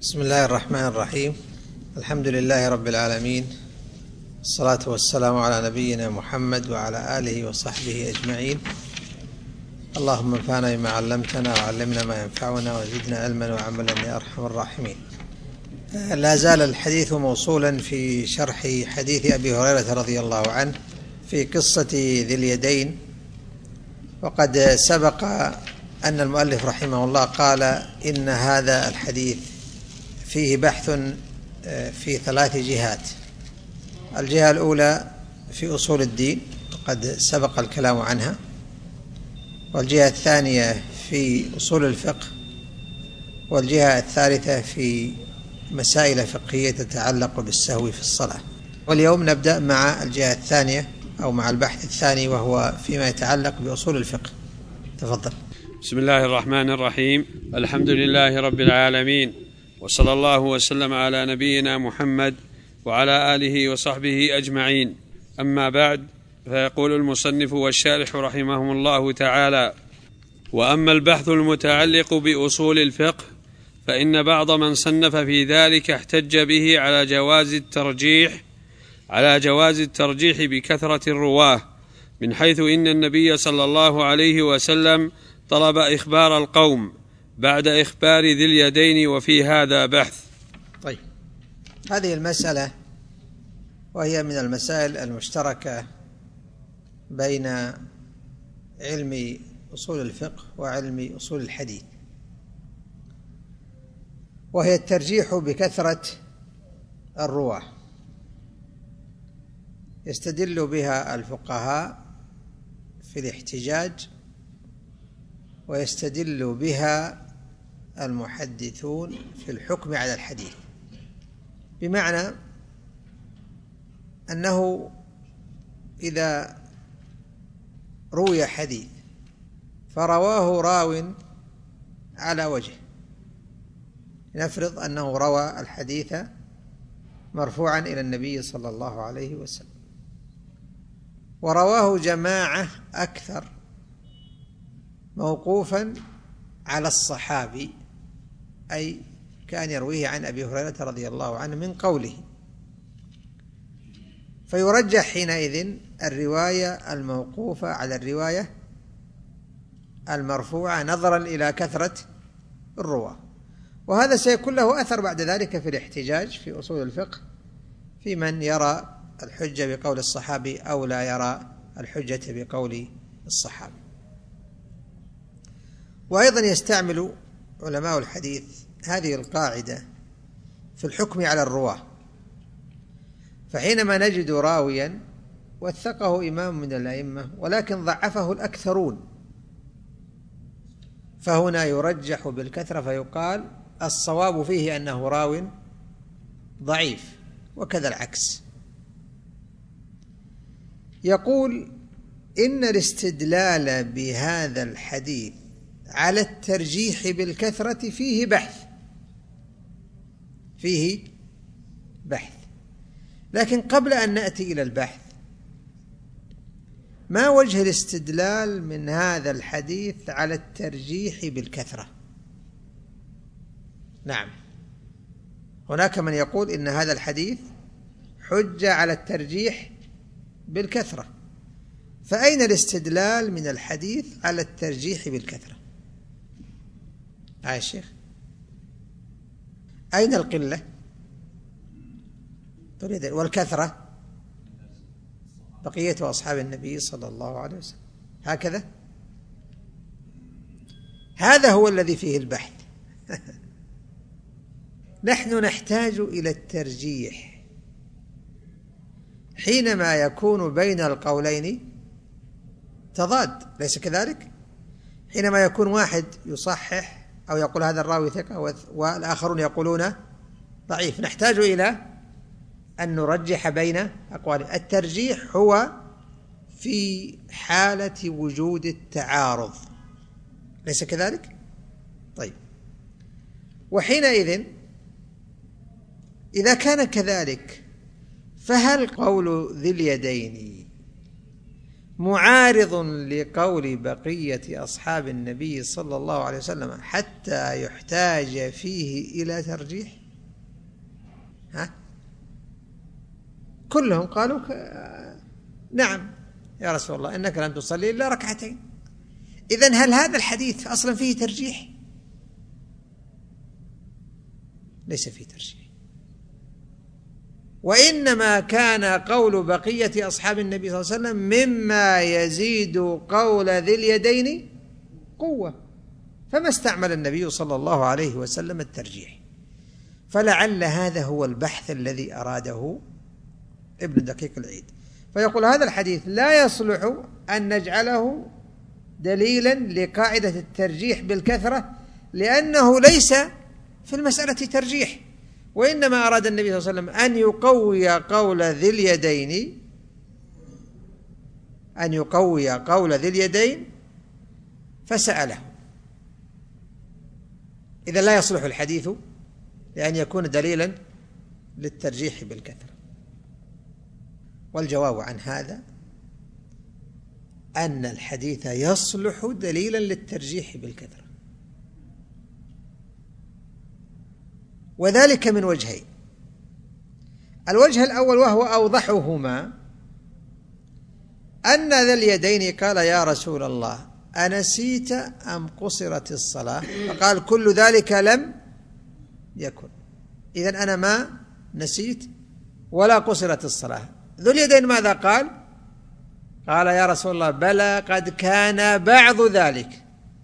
بسم الله الرحمن الرحيم. الحمد لله رب العالمين، الصلاة والسلام على نبينا محمد وعلى آله وصحبه أجمعين. اللهم انفعنا بما علمتنا وعلمنا ما ينفعنا وزدنا علما وعملا يا أرحم الراحمين. لا زال الحديث موصولا في شرح حديث أبي هريرة رضي الله عنه في قصة ذي اليدين، وقد سبق أن المؤلف رحمه الله قال إن هذا الحديث فيه بحث في 3 جهات. الجهة الأولى في أصول الدين وقد سبق الكلام عنها، والجهة الثانية في أصول الفقه، والجهة الثالثة في مسائل فقهية تتعلق بالسهو في الصلاة. واليوم نبدأ مع الجهة الثانية أو مع البحث الثاني، وهو فيما يتعلق بأصول الفقه. تفضل. بسم الله الرحمن الرحيم. الحمد لله رب العالمين، وصلى الله وسلم على نبينا محمد وعلى آله وصحبه أجمعين. أما بعد، فيقول المصنف والشارح رحمهم الله تعالى: وأما البحث المتعلق بأصول الفقه فإن بعض من صنف في ذلك احتج به على جواز الترجيح بكثرة الرواه، من حيث إن النبي صلى الله عليه وسلم طلب إخبار القوم بعد إخبار ذي اليدين، وفي هذا بحث. طيب، هذه المسألة وهي من المسائل المشتركة بين علم أصول الفقه وعلم أصول الحديث، وهي الترجيح بكثرة الرواة. يستدل بها الفقهاء في الاحتجاج، ويستدل بها المحدثون في الحكم على الحديث، بمعنى أنه إذا روي حديث فرواه راو على وجه، نفرض أنه روى الحديث مرفوعا إلى النبي صلى الله عليه وسلم، ورواه جماعة أكثر موقوفا على الصحابي، أي كان يرويه عن أبي هريرة رضي الله عنه من قوله، فيرجح حينئذ الرواية الموقوفة على الرواية المرفوعة نظرا إلى كثرة الرواة. وهذا سيكون له أثر بعد ذلك في الاحتجاج في أصول الفقه، في من يرى الحجة بقول الصحابي أو لا يرى الحجة بقول الصحابي. وأيضا يستعمل علماء الحديث هذه القاعدة في الحكم على الرواة، فحينما نجد راويا وثقه إمام من الأئمة ولكن ضعفه الأكثرون، فهنا يرجح بالكثرة، فيقال الصواب فيه أنه راو ضعيف، وكذا العكس. يقول إن الاستدلال بهذا الحديث على الترجيح بالكثرة فيه بحث. لكن قبل أن نأتي إلى البحث، ما وجه الاستدلال من هذا الحديث على الترجيح بالكثرة؟ نعم، هناك من يقول إن هذا الحديث حجة على الترجيح بالكثرة، فأين الاستدلال من الحديث على الترجيح بالكثرة؟ يا شيخ، أين القلة والكثرة؟ بقية أصحاب النبي صلى الله عليه وسلم، هكذا. هذا هو الذي فيه البحث. نحن نحتاج إلى الترجيح حينما يكون بين القولين تضاد، ليس كذلك؟ حينما يكون واحد يصحح أو يقول هذا الراوي ثقة والآخرون يقولون ضعيف، نحتاج إلى أن نرجح بين أقوال. الترجيح هو في حالة وجود التعارض، ليس كذلك؟ طيب، وحينئذ إذا كان كذلك، فهل قول ذي اليدين معارض لقول بقية أصحاب النبي صلى الله عليه وسلم حتى يحتاج فيه إلى ترجيح؟ كلهم قالوا نعم يا رسول الله إنك لم تصلي إلا ركعتين. إذن هل هذا الحديث أصلا فيه ترجيح؟ ليس فيه ترجيح، وإنما كان قول بقية أصحاب النبي صلى الله عليه وسلم مما يزيد قول ذي اليدين قوة، فما استعمل النبي صلى الله عليه وسلم الترجيح. فلعل هذا هو البحث الذي أراده ابن دقيق العيد، فيقول هذا الحديث لا يصلح أن نجعله دليلا لقاعدة الترجيح بالكثرة، لأنه ليس في المسألة ترجيح، وإنما أراد النبي صلى الله عليه وسلم أن يقوي قول ذي اليدين، أن يقوي قول ذي اليدين فسأله. إذا لا يصلح الحديث لأن يكون دليلا للترجيح بالكثرة. والجواب عن هذا أن الحديث يصلح دليلا للترجيح بالكثرة، وذلك من وجهين. الوجه الأول وهو أوضحهما أن ذا اليدين قال يا رسول الله أنسيت أم قصرت الصلاة؟ فقال كل ذلك لم يكن، إذن أنا ما نسيت ولا قصرت الصلاة. ذو اليدين ماذا قال؟ قال يا رسول الله بلى قد كان بعض ذلك،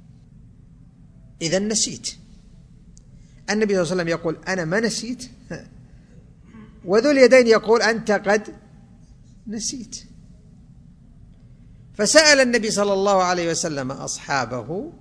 إذن نسيت. النبي صلى الله عليه وسلم يقول أنا ما نسيت، وذو اليدين يقول أنت قد نسيت. فسأل النبي صلى الله عليه وسلم أصحابه،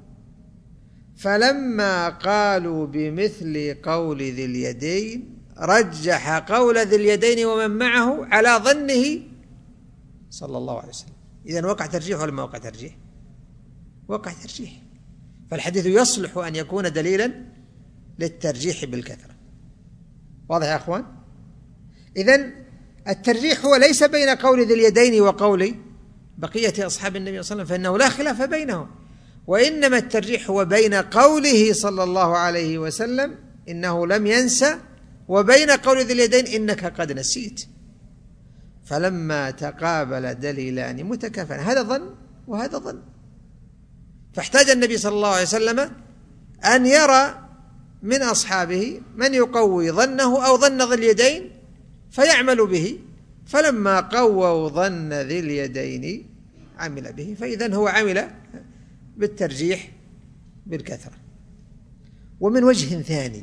فلما قالوا بمثل قول ذي اليدين رجح قول ذي اليدين ومن معه على ظنه صلى الله عليه وسلم. إذن وقع ترجيح ولا ما وقع ترجيح؟ وقع ترجيح. فالحديث يصلح أن يكون دليلا للترجيح بالكثرة. واضح يا أخوان؟ إذن الترجيح هو ليس بين قول ذي اليدين وقول بقية أصحاب النبي صلى الله عليه وسلم، فإنه لا خلاف بينهم، وإنما الترجيح هو بين قوله صلى الله عليه وسلم إنه لم ينسى وبين قول ذي اليدين إنك قد نسيت. فلما تقابل دليلان متكافئان، هذا ظن وهذا ظن، فاحتاج النبي صلى الله عليه وسلم أن يرى من أصحابه من يقوي ظنه أو ظن ذي اليدين فيعمل به، فلما قووا ظن ذي اليدين عمل به، فإذن هو عمل بالترجيح بالكثرة. ومن وجه ثاني،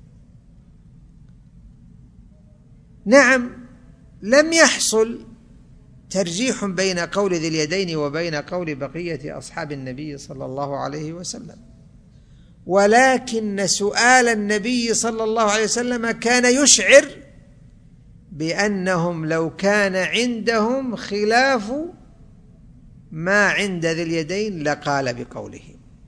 نعم لم يحصل ترجيح بين قول ذي اليدين وبين قول بقية أصحاب النبي صلى الله عليه وسلم، ولكن سؤال النبي صلى الله عليه وسلم كان يشعر بأنهم لو كان عندهم خلاف ما عند ذي اليدين لقال بقوله.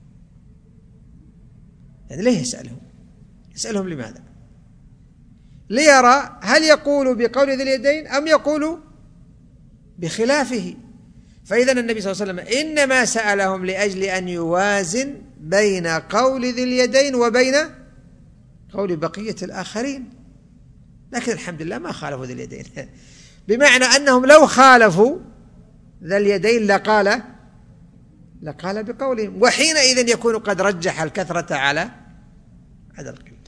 يعني ليه يسألهم؟ يسألهم لماذا؟ ليرى هل يقول بقول ذي اليدين أم يقول بخلافه. فإذن النبي صلى الله عليه وسلم إنما سألهم لأجل أن يوازن بين قول ذي اليدين وبين قول بقية الآخرين، لكن الحمد لله ما خالفوا ذي اليدين، بمعنى أنهم لو خالفوا ذا اليدين لقال بقولهم، وحينئذ يكون قد رجح الكثرة على القلة.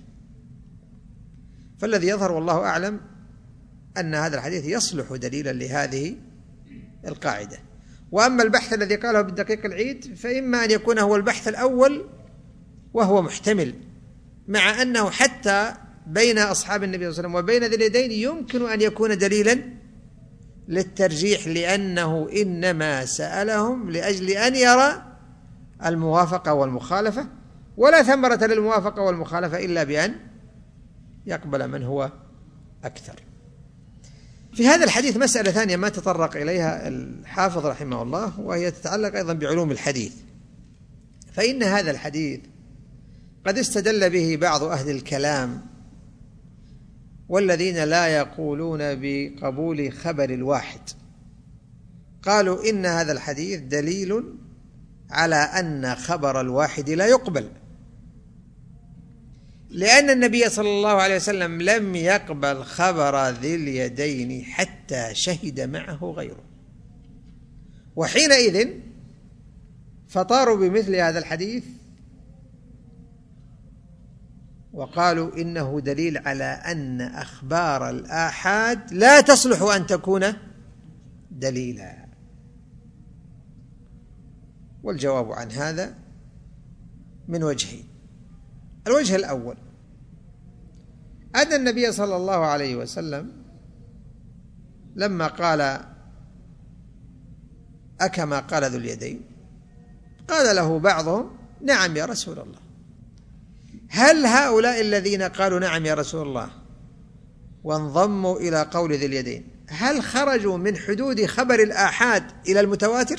فالذي يظهر والله أعلم أن هذا الحديث يصلح دليلا لهذه القاعدة. وأما البحث الذي قاله بالدقيق العيد فإما أن يكون هو البحث الأول وهو محتمل، مع أنه حتى بين أصحاب النبي صلى الله عليه وسلم وبين ذي اليدين يمكن أن يكون دليلا للترجيح، لأنه إنما سألهم لأجل أن يرى الموافقة والمخالفة، ولا ثمرة للموافقة والمخالفة إلا بأن يقبل من هو أكثر. في هذا الحديث مسألة ثانية ما تطرق إليها الحافظ رحمه الله، وهي تتعلق أيضا بعلوم الحديث. فإن هذا الحديث قد استدل به بعض أهل الكلام والذين لا يقولون بقبول خبر الواحد، قالوا إن هذا الحديث دليل على أن خبر الواحد لا يقبل، لأن النبي صلى الله عليه وسلم لم يقبل خبر ذي اليدين حتى شهد معه غيره، وحينئذ فطاروا بمثل هذا الحديث وقالوا إنه دليل على أن أخبار الآحاد لا تصلح أن تكون دليلا. والجواب عن هذا من وجهين. الوجه الأول أن النبي صلى الله عليه وسلم لما قال أكما قال ذو اليدين قال له بعضهم نعم يا رسول الله. هل هؤلاء الذين قالوا نعم يا رسول الله وانضموا إلى قول ذي اليدين هل خرجوا من حدود خبر الآحاد إلى المتواتر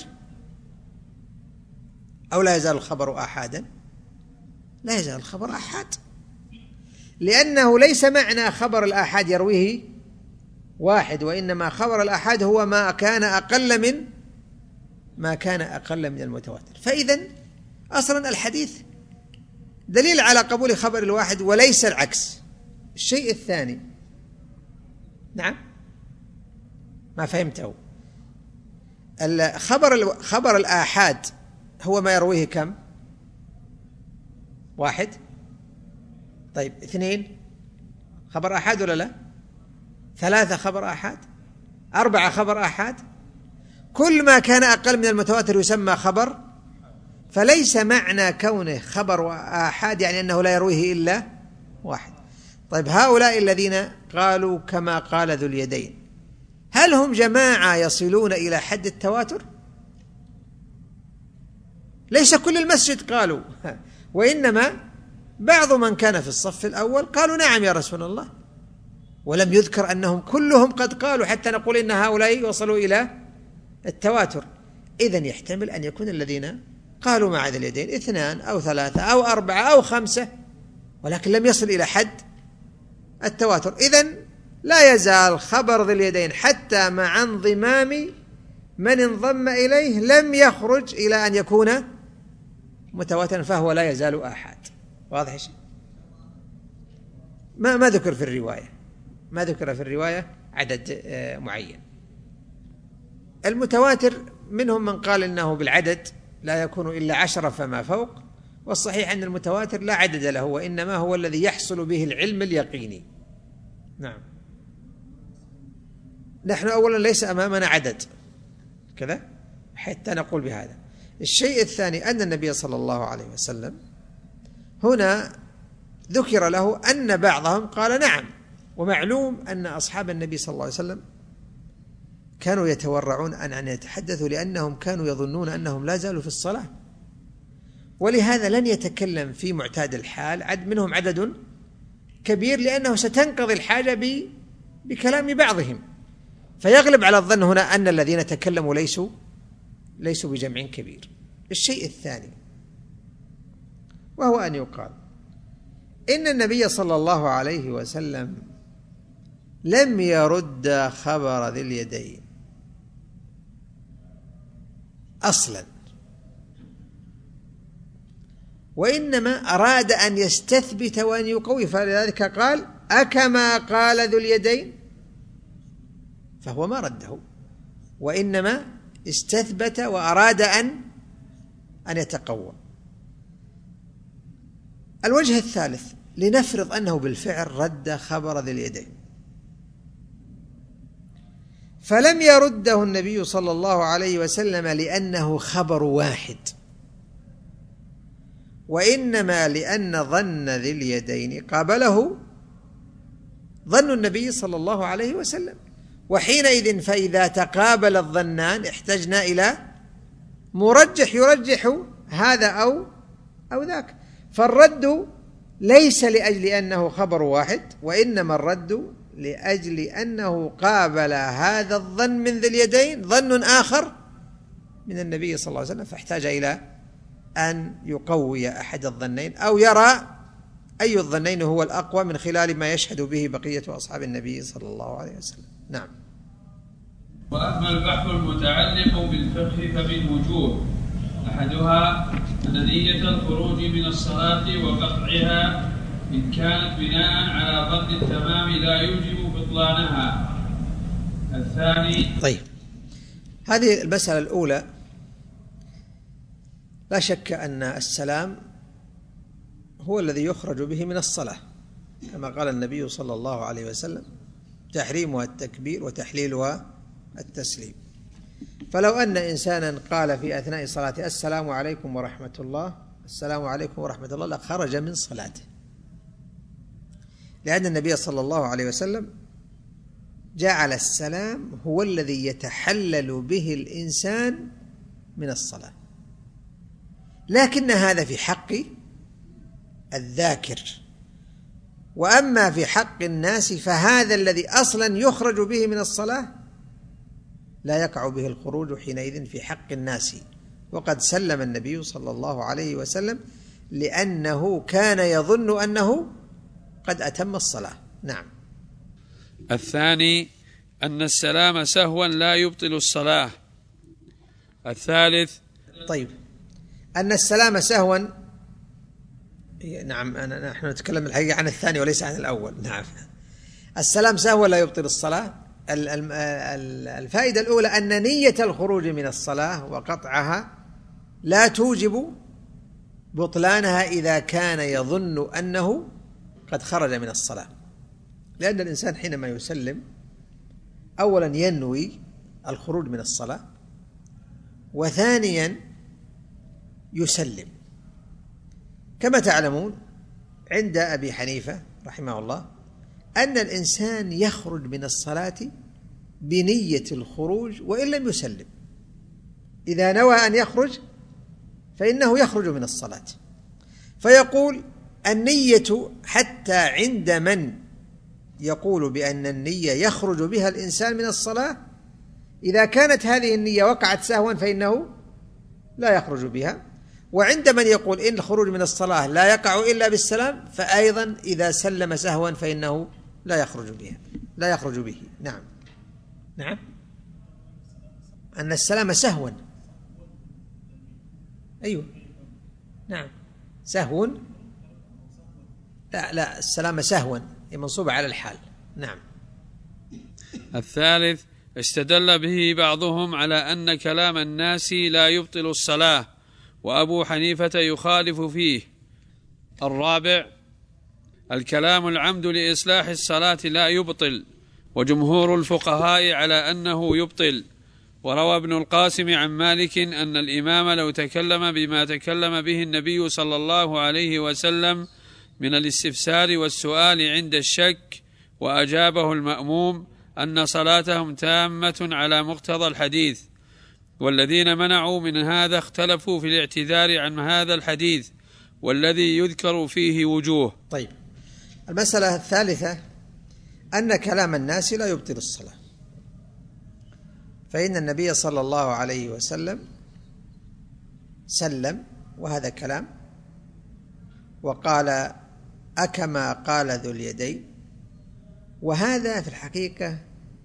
أو لا يزال الخبر آحادا؟ لا يزال الخبر آحاد، لأنه ليس معنى خبر الآحاد يرويه واحد، وإنما خبر الآحاد هو ما كان أقل من المتواتر. فإذا أصلا الحديث دليل على قبول خبر الواحد وليس العكس. الشيء الثاني، نعم ما فهمته، خبر الآحاد هو ما يرويه كم؟ واحد. طيب 2 خبر آحاد ولا لا؟ 3 خبر آحاد، 4 خبر آحاد. كل ما كان أقل من المتواتر يسمى خبر، فليس معنى كونه خبر آحاد يعني أنه لا يرويه إلا واحد. طيب هؤلاء الذين قالوا كما قال ذو اليدين هل هم جماعة يصلون إلى حد التواتر؟ ليس كل المسجد قالوا، وإنما بعض من كان في الصف الأول قالوا نعم يا رسول الله، ولم يذكر أنهم كلهم قد قالوا حتى نقول إن هؤلاء وصلوا إلى التواتر. إذن يحتمل أن يكون الذين قالوا مع ذي اليدين 2 أو 3 أو 4 أو 5، ولكن لم يصل إلى حد التواتر. إذن لا يزال خبر ذي اليدين حتى مع انضمام من انضم إليه لم يخرج إلى أن يكون متواترا، فهو لا يزال آحاد. واضح شيء؟ ما ذكر في الرواية، ما ذكر في الرواية عدد معين. المتواتر منهم من قال إنه بالعدد لا يكون إلا 10 فما فوق، والصحيح أن المتواتر لا عدد له، وإنما هو الذي يحصل به العلم اليقيني. نعم، نحن أولا ليس أمامنا عدد كذا حتى نقول بهذا. الشيء الثاني أن النبي صلى الله عليه وسلم هنا ذكر له أن بعضهم قال نعم، ومعلوم أن أصحاب النبي صلى الله عليه وسلم كانوا يتورعون أن يتحدثوا، لأنهم كانوا يظنون أنهم لا زالوا في الصلاة، ولهذا لن يتكلم في معتاد الحال منهم عدد كبير، لأنه ستنقضي الحاجة بكلام بعضهم، فيغلب على الظن هنا أن الذين تكلموا ليسوا بجمع كبير. الشيء الثاني وهو أن يقال إن النبي صلى الله عليه وسلم لم يرد خبر ذي اليدين أصلا، وإنما أراد أن يستثبت وأن يقوي، فلذلك قال أكما قال ذو اليدين، فهو ما رده، وإنما استثبت وأراد أن يتقوى. الوجه الثالث، لنفرض أنه بالفعل رد خبر ذي اليدين، فلم يرده النبي صلى الله عليه وسلم لأنه خبر واحد، وإنما لأن ظن ذي اليدين قابله ظن النبي صلى الله عليه وسلم، وحينئذ فإذا تقابل الظنان احتجنا إلى مرجح يرجح هذا أو ذاك. فالرد ليس لأجل أنه خبر واحد، وإنما الرد لأجل أنه قابل هذا الظن من ذي اليدين ظن آخر من النبي صلى الله عليه وسلم، فاحتاج إلى أن يقوي أحد الظنين أو يرى أي الظنين هو الأقوى من خلال ما يشهد به بقية أصحاب النبي صلى الله عليه وسلم. نعم. وأما البحث المتعلق بالفقه فمن وجوه: أحدها أن نية الخروج من الصلاة وقطعها إن كانت بناء على ظن التمام لا يوجب بطلانها. الثاني. طيب، هذه المسألة الأولى لا شك أن السلام هو الذي يخرج به من الصلاة، كما قال النبي صلى الله عليه وسلم: تحريمها التكبير وتحليلها التسليم. فلو أن إنسانا قال في أثناء صلاته: السلام عليكم ورحمة الله، السلام عليكم ورحمة الله، لخرج من صلاته، لأن النبي صلى الله عليه وسلم جعل السلام هو الذي يتحلل به الإنسان من الصلاة، لكن هذا في حق الذاكر، وأما في حق الناس فهذا الذي أصلا يخرج به من الصلاة لا يقع به الخروج حينئذ في حق الناس. وقد سلم النبي صلى الله عليه وسلم لأنه كان يظن أنه قد أتم الصلاة. نعم. الثاني أن السلام سهوا لا يبطل الصلاة. الثالث. طيب، أن السلام سهوا، نعم، نحن نتكلم الحقيقة عن الثاني وليس عن الأول. نعم، السلام سهوا لا يبطل الصلاة. الفائدة الأولى أن نية الخروج من الصلاة وقطعها لا توجب بطلانها إذا كان يظن أنه قد خرج من الصلاة، لأن الإنسان حينما يسلم أولا ينوي الخروج من الصلاة، وثانيا يسلم. كما تعلمون عند أبي حنيفة رحمه الله أن الإنسان يخرج من الصلاة بنية الخروج وإن لم يسلم. إذا نوى أن يخرج فإنه يخرج من الصلاة. فيقول النية حتى عند من يقول بأن النية يخرج بها الإنسان من الصلاة، إذا كانت هذه النية وقعت سهوا فإنه لا يخرج بها، وعند من يقول إن الخروج من الصلاة لا يقع إلا بالسلام فأيضا إذا سلم سهوا فإنه لا يخرج به. نعم. نعم، أن السلام سهوا. أيوه، نعم، سهو. لا، السلام سهوا منصوبة على الحال. نعم. الثالث استدل به بعضهم على أن كلام الناس لا يبطل الصلاة، وأبو حنيفة يخالف فيه. الرابع الكلام العمد لإصلاح الصلاة لا يبطل، وجمهور الفقهاء على أنه يبطل. وروى ابن القاسم عن مالك أن الإمام لو تكلم بما تكلم به النبي صلى الله عليه وسلم من الاستفسار والسؤال عند الشك وأجابه المأموم أن صلاتهم تامة على مقتضى الحديث. والذين منعوا من هذا اختلفوا في الاعتذار عن هذا الحديث، والذي يذكر فيه وجوه. طيب، المسألة الثالثة أن كلام الناس لا يبطل الصلاة، فإن النبي صلى الله عليه وسلم سلم وهذا كلام، وقال أكما قال ذو اليدين، وهذا في الحقيقة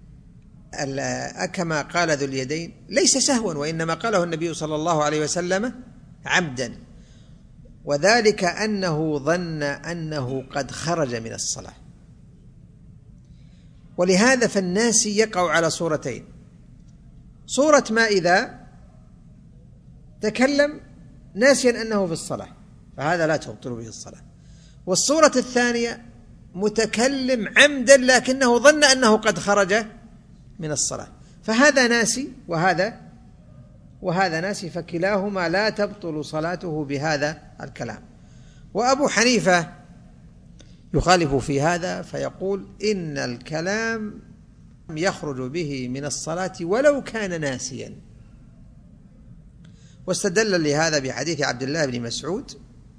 أكما قال ذو اليدين ليس سهوا، وإنما قاله النبي صلى الله عليه وسلم عمدا، وذلك أنه ظن أنه قد خرج من الصلاة. ولهذا فالناس يقع على صورتين: صورة ما إذا تكلم ناسيا أنه في الصلاة فهذا لا تبطل به الصلاة، والصورة الثانية متكلم عمدا لكنه ظن أنه قد خرج من الصلاة، فهذا ناسي وهذا ناسي، فكلاهما لا تبطل صلاته بهذا الكلام. وأبو حنيفة يخالف في هذا فيقول إن الكلام يخرج به من الصلاة ولو كان ناسيا، واستدل لهذا بحديث عبد الله بن مسعود،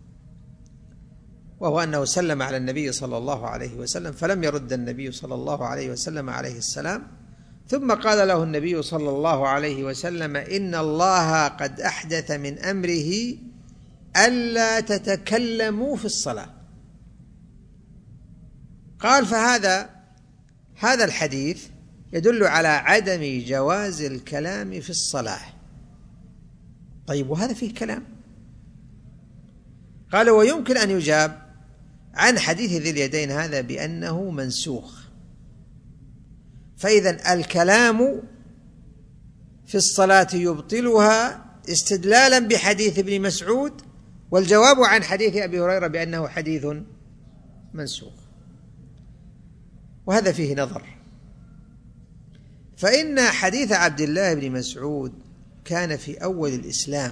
وهو أنه سلم على النبي صلى الله عليه وسلم فلم يرد النبي صلى الله عليه وسلم عليه السلام، ثم قال له النبي صلى الله عليه وسلم إن الله قد أحدث من أمره ألا تتكلموا في الصلاة. قال فهذا الحديث يدل على عدم جواز الكلام في الصلاة. طيب وهذا فيه كلام. قال ويمكن أن يجاب عن حديث ذي اليدين هذا بأنه منسوخ، فإذا الكلام في الصلاة يبطلها استدلالا بحديث ابن مسعود، والجواب عن حديث أبي هريرة بأنه حديث منسوخ. وهذا فيه نظر، فإن حديث عبد الله بن مسعود كان في أول الإسلام،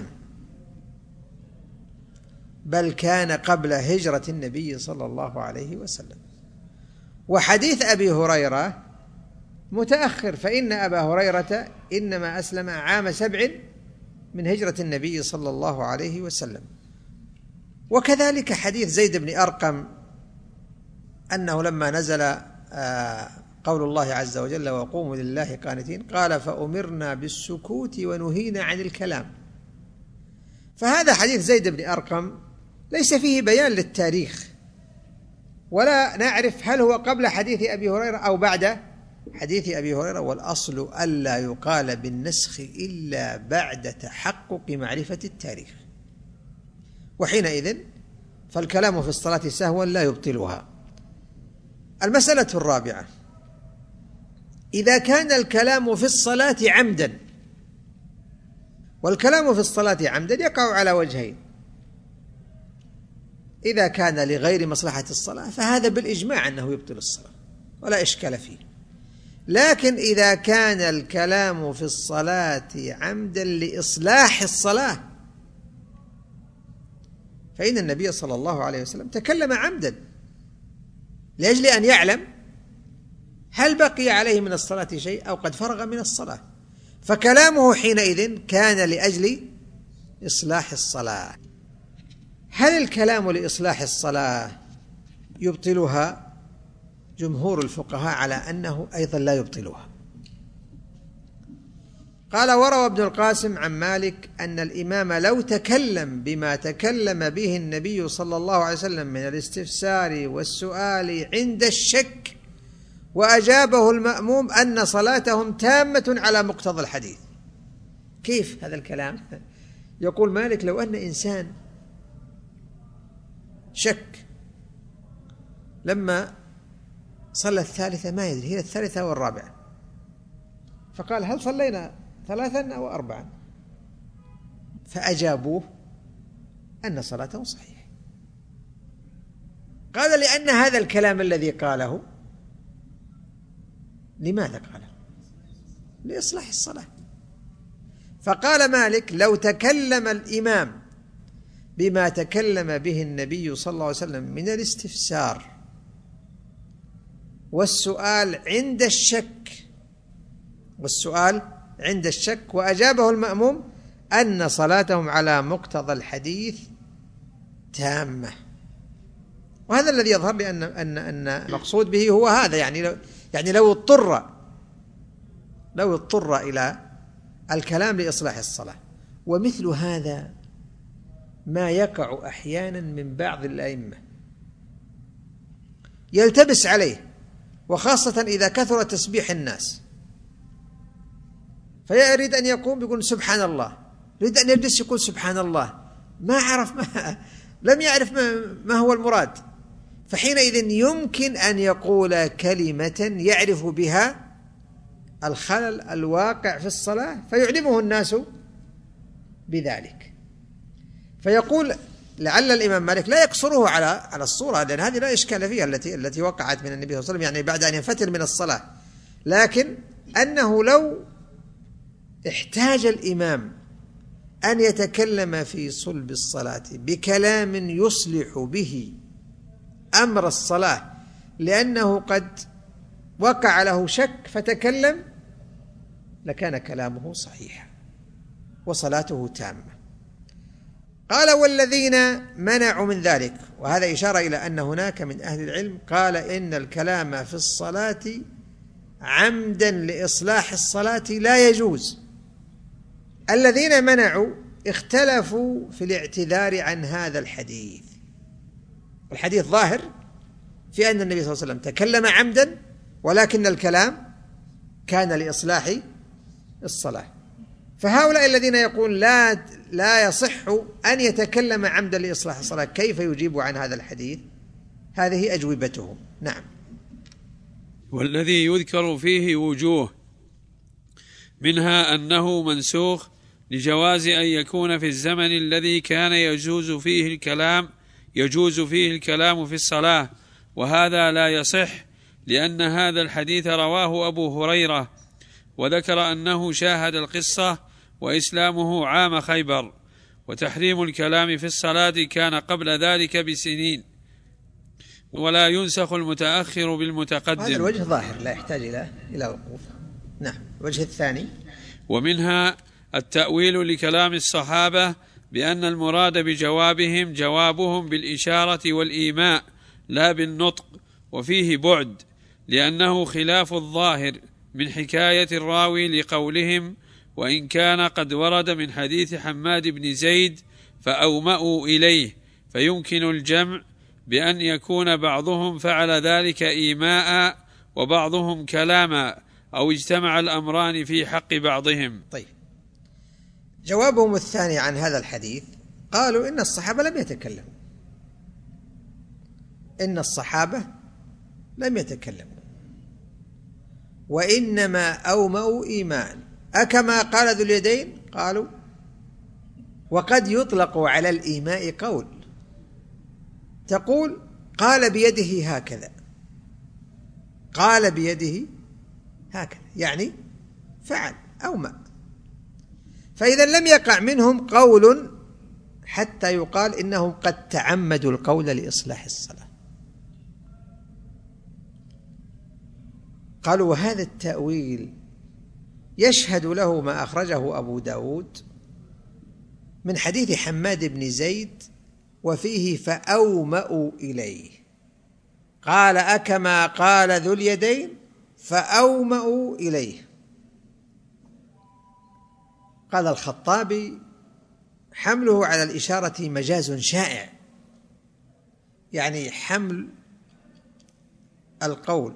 بل كان قبل هجرة النبي صلى الله عليه وسلم، وحديث أبي هريرة متأخر، فإن أبا هريرة إنما أسلم عام 7 من هجرة النبي صلى الله عليه وسلم. وكذلك حديث زيد بن أرقم أنه لما نزل قول الله عز وجل وقوموا لله قانتين قال فأمرنا بالسكوت ونهينا عن الكلام. فهذا حديث زيد بن أرقم ليس فيه بيان للتاريخ، ولا نعرف هل هو قبل حديث أبي هريرة أو بعد حديث أبي هريرة، والأصل ألا يقال بالنسخ إلا بعد تحقق معرفة التاريخ، وحينئذ فالكلام في الصلاة سهوا لا يبطلها. المسألة الرابعة: إذا كان الكلام في الصلاة عمدا، والكلام في الصلاة عمدا يقع على وجهين: إذا كان لغير مصلحة الصلاة فهذا بالإجماع أنه يبطل الصلاة ولا إشكال فيه، لكن إذا كان الكلام في الصلاة عمدا لإصلاح الصلاة فإن النبي صلى الله عليه وسلم تكلم عمدا لأجل أن يعلم هل بقي عليه من الصلاة شيء أو قد فرغ من الصلاة، فكلامه حينئذ كان لأجل إصلاح الصلاة. هل الكلام لإصلاح الصلاة يبطلها؟ جمهور الفقهاء على أنه أيضا لا يبطلها. قال وروى ابن القاسم عن مالك أن الإمام لو تكلم بما تكلم به النبي صلى الله عليه وسلم من الاستفسار والسؤال عند الشك وأجابه المأموم أن صلاتهم تامة على مقتضى الحديث. كيف هذا الكلام؟ يقول مالك لو أن إنسان شك لما صلى الثالثة ما يدري هي الثالثة أو الرابعة، فقال هل صلينا 3 أو 4؟ فأجابوه أن صلاته صحيحة. قال لأن هذا الكلام الذي قاله لماذا قاله؟ لإصلاح الصلاة. فقال مالك لو تكلم الإمام بما تكلم به النبي صلى الله عليه وسلم من الاستفسار والسؤال عند الشك وأجابه المأموم أن صلاتهم على مقتضى الحديث تامة. وهذا الذي يظهر لي أن المقصود به هو هذا، يعني لو اضطر إلى الكلام لإصلاح الصلاة. ومثل هذا ما يقع أحيانا من بعض الأئمة يلتبس عليه، وخاصة إذا كثر تسبيح الناس، فيريد أن يقوم يقول سبحان الله، يريد أن يجلس يقول سبحان الله، لم يعرف ما هو المراد، فحينئذ يمكن أن يقول كلمة يعرف بها الخلل الواقع في الصلاة فيعلمه الناس بذلك. فيقول لعل الإمام مالك لا يقصره على الصورة، لأن هذه لا إشكال فيها التي وقعت من النبي صلى الله عليه وسلم، يعني بعد أن ينفتل من الصلاة، لكن أنه لو احتاج الإمام أن يتكلم في صلب الصلاة بكلام يصلح به أمر الصلاة لأنه قد وقع له شك فتكلم، لكان كلامه صحيحا وصلاته تامة. قال والذين منعوا من ذلك، وهذا إشارة إلى أن هناك من أهل العلم قال إن الكلام في الصلاة عمدا لإصلاح الصلاة لا يجوز. الذين منعوا اختلفوا في الاعتذار عن هذا الحديث. الحديث ظاهر في أن النبي صلى الله عليه وسلم تكلم عمدا، ولكن الكلام كان لإصلاح الصلاة. فهؤلاء الذين يقول لا يصح أن يتكلم عمدا لإصلاح الصلاة، كيف يجيب عن هذا الحديث؟ هذه أجوبتهم. نعم. والذي يذكر فيه وجوه، منها أنه منسوخ لجواز أن يكون في الزمن الذي كان يجوز فيه الكلام في الصلاة، وهذا لا يصح، لأن هذا الحديث رواه أبو هريرة، وذكر أنه شاهد القصة وإسلامه عام خيبر، وتحريم الكلام في الصلاة كان قبل ذلك بسنين، ولا ينسخ المتأخر بالمتقدم. هذا الوجه ظاهر لا يحتاج إلى وقوف. نعم. الوجه الثاني، ومنها التأويل لكلام الصحابة بأن المراد بجوابهم جوابهم بالإشارة والإيماء لا بالنطق، وفيه بعد، لأنه خلاف الظاهر من حكاية الراوي لقولهم، وإن كان قد ورد من حديث حماد بن زيد فأومأوا إليه، فيمكن الجمع بأن يكون بعضهم فعل ذلك إيماء وبعضهم كلاما، أو اجتمع الأمران في حق بعضهم. طيب، جوابهم الثاني عن هذا الحديث قالوا إن الصحابة لم يتكلموا، إن الصحابة لم يتكلموا، وإنما أومأوا إيمان. أكما قال ذو اليدين؟ قالوا وقد يطلق على الإيماء قول، تقول قال بيده هكذا، قال بيده هكذا، يعني فعل أومأ. فإذا لم يقع منهم قول حتى يقال إنهم قد تعمدوا القول لإصلاح الصلاة. قالوا وهذا التأويل يشهد له ما أخرجه أبو داود من حديث حماد بن زيد، وفيه فأومأوا إليه، قال أكما قال ذو اليدين فأومأوا إليه. قال الخطابي حمله على الإشارة مجاز شائع، يعني حمل القول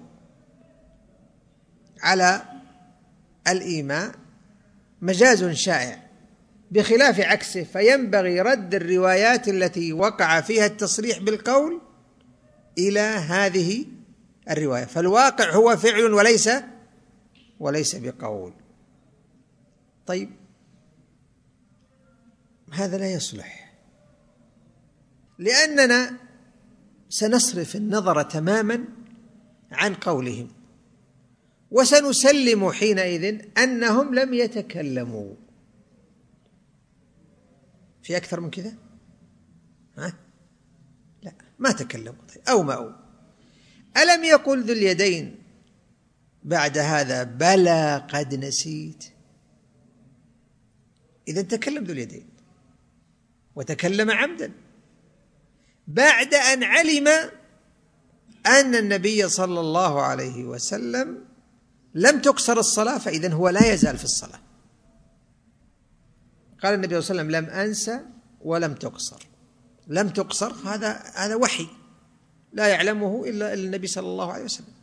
على الإيماء مجاز شائع، بخلاف عكسه، فينبغي رد الروايات التي وقع فيها التصريح بالقول إلى هذه الرواية، فالواقع هو فعل وليس بقول. طيب، هذا لا يصلح، لأننا سنصرف النظر تماما عن قولهم، وسنسلم حينئذ أنهم لم يتكلموا. في أكثر من كذا؟ لا، ما تكلموا. أومأوا. ألم يقل ذو اليدين بعد هذا بلى قد نسيت؟ إذا تكلم ذو اليدين وتكلم عمدا بعد أن علم أن النبي صلى الله عليه وسلم لم تقصر الصلاة، فإذن هو لا يزال في الصلاة. قال النبي صلى الله عليه وسلم لم أنسى ولم تقصر. لم تقصر هذا وحي لا يعلمه إلا النبي صلى الله عليه وسلم.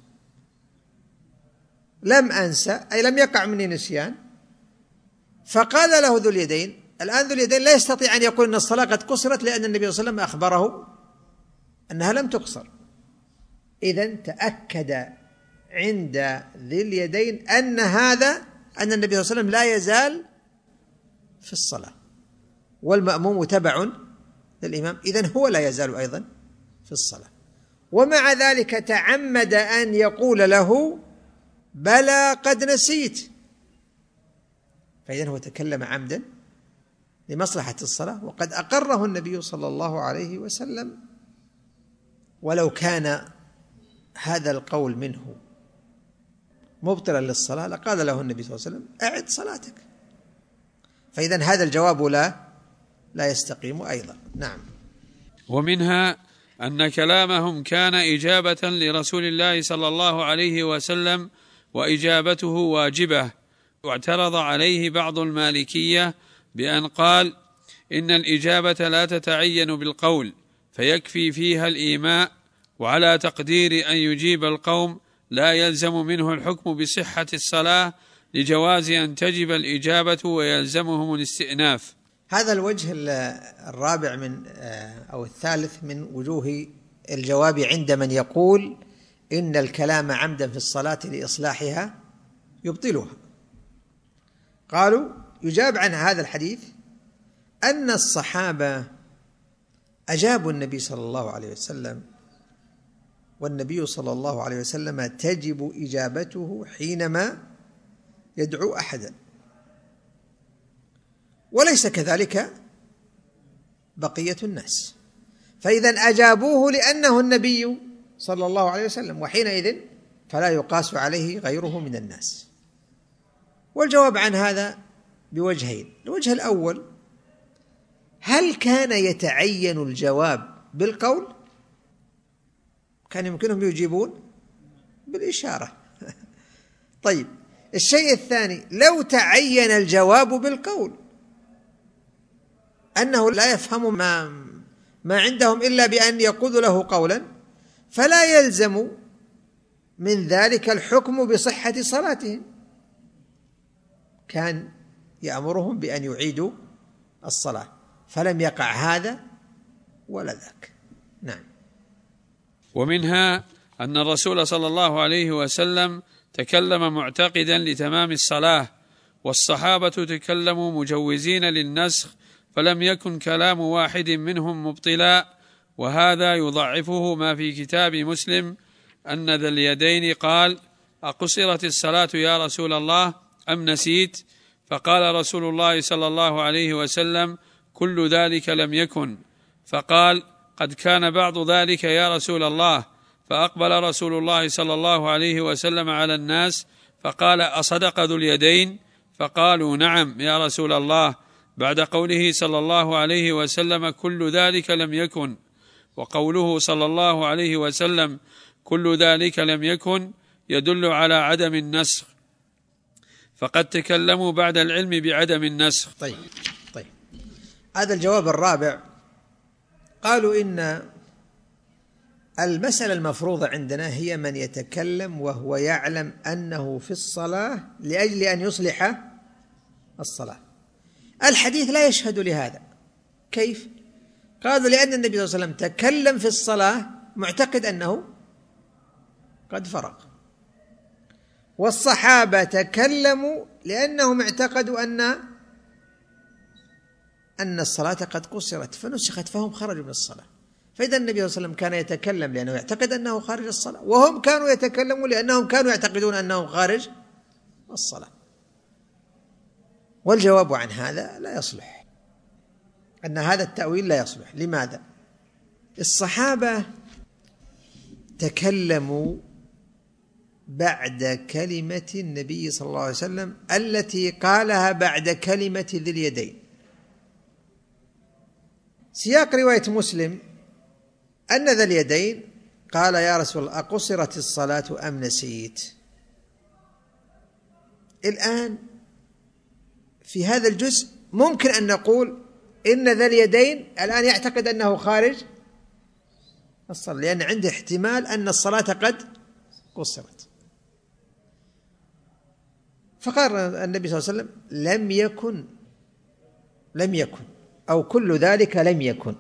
لم أنسى أي لم يقع مني نسيان. فقال له ذو اليدين، الآن ذو اليدين لا يستطيع أن يقول أن الصلاة قد قصرت، لأن النبي صلى الله عليه وسلم أخبره أنها لم تقصر. إذن تأكد عند ذي اليدين أن النبي صلى الله عليه وسلم لا يزال في الصلاة، والمأموم تبع للإمام، إذن هو لا يزال أيضا في الصلاة. ومع ذلك تعمد أن يقول له بلى قد نسيت، فإذن هو تكلم عمدا لمصلحة الصلاة، وقد أقره النبي صلى الله عليه وسلم. ولو كان هذا القول منه مبطلا للصلاة لقال له النبي صلى الله عليه وسلم أعد صلاتك. فإذن هذا الجواب لا يستقيم أيضا. نعم. ومنها أن كلامهم كان إجابة لرسول الله صلى الله عليه وسلم، وإجابته واجبة. واعترض عليه بعض المالكية بأن قال إن الإجابة لا تتعين بالقول، فيكفي فيها الإيماء، وعلى تقدير أن يجيب القوم لا يلزم منه الحكم بصحة الصلاة لجواز أن تجب الإجابة ويلزمهم الاستئناف. هذا الوجه الرابع أو الثالث من وجوه الجواب عند من يقول إن الكلام عمدا في الصلاة لإصلاحها يبطلها. قالوا يجاب عن هذا الحديث أن الصحابة أجابوا النبي صلى الله عليه وسلم، والنبي صلى الله عليه وسلم تجب إجابته حينما يدعو أحدا، وليس كذلك بقية الناس، فإذا أجابوه لأنه النبي صلى الله عليه وسلم، وحينئذ فلا يقاس عليه غيره من الناس. والجواب عن هذا بوجهين. الوجه الأول: هل كان يتعين الجواب بالقول؟ كان يمكنهم يجيبون بالإشارة. طيب، الشيء الثاني: لو تعين الجواب بالقول أنه لا يفهم ما عندهم إلا بأن يقول له قولا، فلا يلزم من ذلك الحكم بصحة صلاتهم، كان يأمرهم بأن يعيدوا الصلاة، فلم يقع هذا ولا ذاك. نعم. ومنها أن الرسول صلى الله عليه وسلم تكلم معتقدا لتمام الصلاة، والصحابة تكلموا مجوزين للنسخ، فلم يكن كلام واحد منهم مبطلا. وهذا يضعفه ما في كتاب مسلم أن ذا اليدين قال: أقصرت الصلاة يا رسول الله أم نسيت؟ فقال رسول الله صلى الله عليه وسلم: كل ذلك لم يكن. فقال: قد كان بعض ذلك يا رسول الله. فأقبل رسول الله صلى الله عليه وسلم على الناس فقال: أصدق ذو اليدين؟ فقالوا: نعم يا رسول الله، بعد قوله صلى الله عليه وسلم: كل ذلك لم يكن، وقوله صلى الله عليه وسلم: كل ذلك لم يكن، يدل على عدم النسخ، فقد تكلموا بعد العلم بعدم النسخ. طيب، هذا الجواب الرابع. قالوا إن المسألة المفروضة عندنا هي من يتكلم وهو يعلم أنه في الصلاة لأجل أن يصلح الصلاة. الحديث لا يشهد لهذا. كيف؟ قالوا لأن النبي صلى الله عليه وسلم تكلم في الصلاة معتقد أنه قد فرغ، والصحابة تكلموا لأنهم اعتقدوا أن الصلاة قد قصرت فنسخت، فهم خرجوا من الصلاة. فإذا النبي صلى الله عليه وسلم كان يتكلم لأنه يعتقد أنه خارج الصلاة، وهم كانوا يتكلموا لأنهم كانوا يعتقدون أنهم خارج الصلاة. والجواب عن هذا لا يصلح، أن هذا التأويل لا يصلح. لماذا؟ الصحابة تكلموا بعد كلمة النبي صلى الله عليه وسلم التي قالها بعد كلمة ذي اليدين. سياق رواية مسلم أن ذا اليدين قال: يا رسول الله أقصرت الصلاة أم نسيت؟ الآن في هذا الجزء ممكن أن نقول إن ذا اليدين الآن يعتقد أنه خارج الصلاة، لأن عنده احتمال أن الصلاة قد قصرت. فقال النبي صلى الله عليه وسلم: لم يكن أو كل ذلك لم يكن.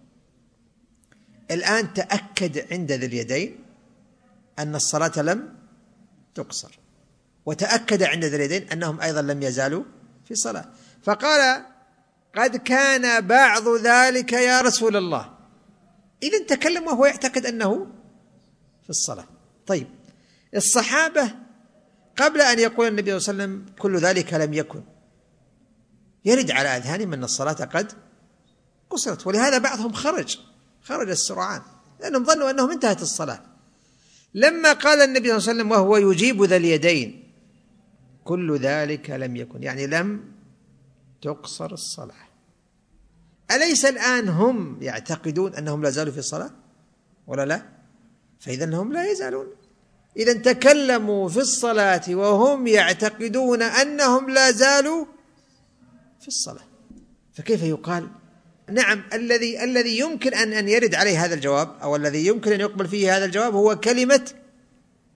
الآن تأكد عند ذي اليدين أن الصلاة لم تقصر، وتأكد عند ذي اليدين أنهم أيضا لم يزالوا في صلاة، فقال: قد كان بعض ذلك يا رسول الله. إذن تكلم وهو يعتقد أنه في الصلاة. طيب، الصحابة قبل أن يقول النبي صلى الله عليه وسلم كل ذلك لم يكن يرد على أذهانهم أن الصلاة قد قصرت، ولهذا بعضهم خرج السرعان لأنهم ظنوا أنهم انتهت الصلاة. لما قال النبي صلى الله عليه وسلم وهو يجيب ذا اليدين كل ذلك لم يكن، يعني لم تقصر الصلاة، أليس الآن هم يعتقدون أنهم لا زالوا في الصلاة ولا لا؟ فإذا هم لا يزالون. إذا تكلموا في الصلاة وهم يعتقدون أنهم لا زالوا في الصلاة، فكيف يقال؟ نعم، الذي يمكن أن يرد عليه هذا الجواب، أو الذي يمكن أن يقبل فيه هذا الجواب، هو كلمة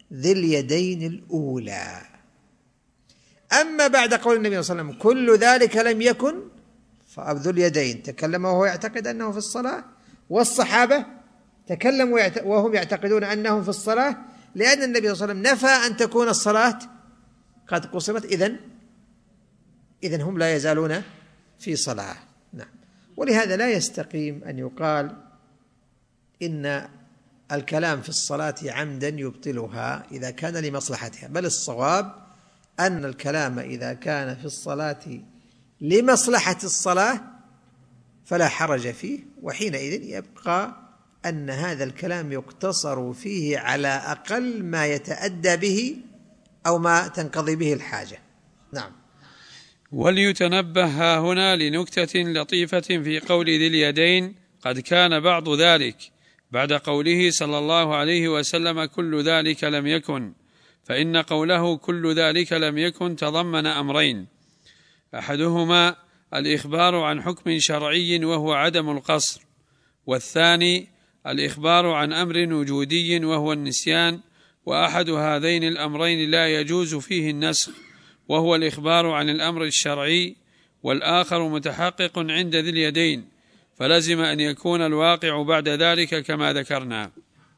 ذي اليدين الأولى. أما بعد قول النبي صلى الله عليه وسلم كل ذلك لم يكن، فذو اليدين تكلم وهو يعتقد أنه في الصلاة، والصحابة تكلموا وهم يعتقدون أنهم في الصلاة، لأن النبي صلى الله عليه وسلم نفى أن تكون الصلاة قد قصرت، إذن هم لا يزالون في صلاة. نعم. ولهذا لا يستقيم أن يقال إن الكلام في الصلاة عمدا يبطلها إذا كان لمصلحتها، بل الصواب أن الكلام إذا كان في الصلاة لمصلحة الصلاة فلا حرج فيه، وحينئذ يبقى أن هذا الكلام يقتصر فيه على أقل ما يتأدى به أو ما تنقضي به الحاجة. نعم. وليتنبه ها هنا لنكتة لطيفة في قول ذي اليدين: قد كان بعض ذلك بعد قوله صلى الله عليه وسلم كل ذلك لم يكن، فإن قوله كل ذلك لم يكن تضمن أمرين: أحدهما الإخبار عن حكم شرعي وهو عدم القصر، والثاني الإخبار عن أمر وجودي وهو النسيان، وأحد هذين الأمرين لا يجوز فيه النسخ، وهو الإخبار عن الأمر الشرعي، والآخر متحقق عند ذي اليدين، فلزم أن يكون الواقع بعد ذلك كما ذكرنا.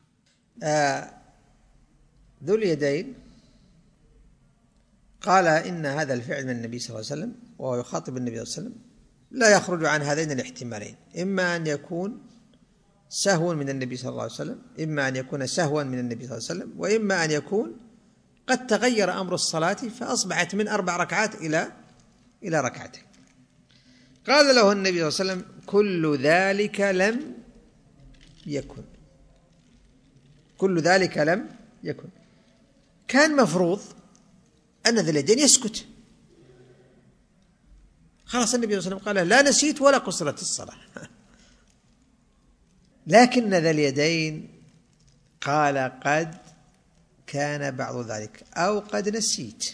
ذو اليدين قال إن هذا الفعل من النبي صلى الله عليه وسلم، وهو يخاطب النبي صلى الله عليه وسلم، لا يخرج عن هذين الاحتمالين: إما أن يكون سهوا من النبي صلى الله عليه وسلم، إما أن يكون سهوا من النبي صلى الله عليه وسلم، وإما أن يكون قد تغير أمر الصلاة فأصبحت من 4 ركعات إلى ركعتين. قال له النبي صلى الله عليه وسلم كل ذلك لم يكن، كل ذلك لم يكن. كان مفروض أن ذي اليدين يسكت، خلاص النبي صلى الله عليه وسلم قال لا نسيت ولا قصرت الصلاة. لكن ذا اليدين قال قد كان بعض ذلك أو قد نسيت،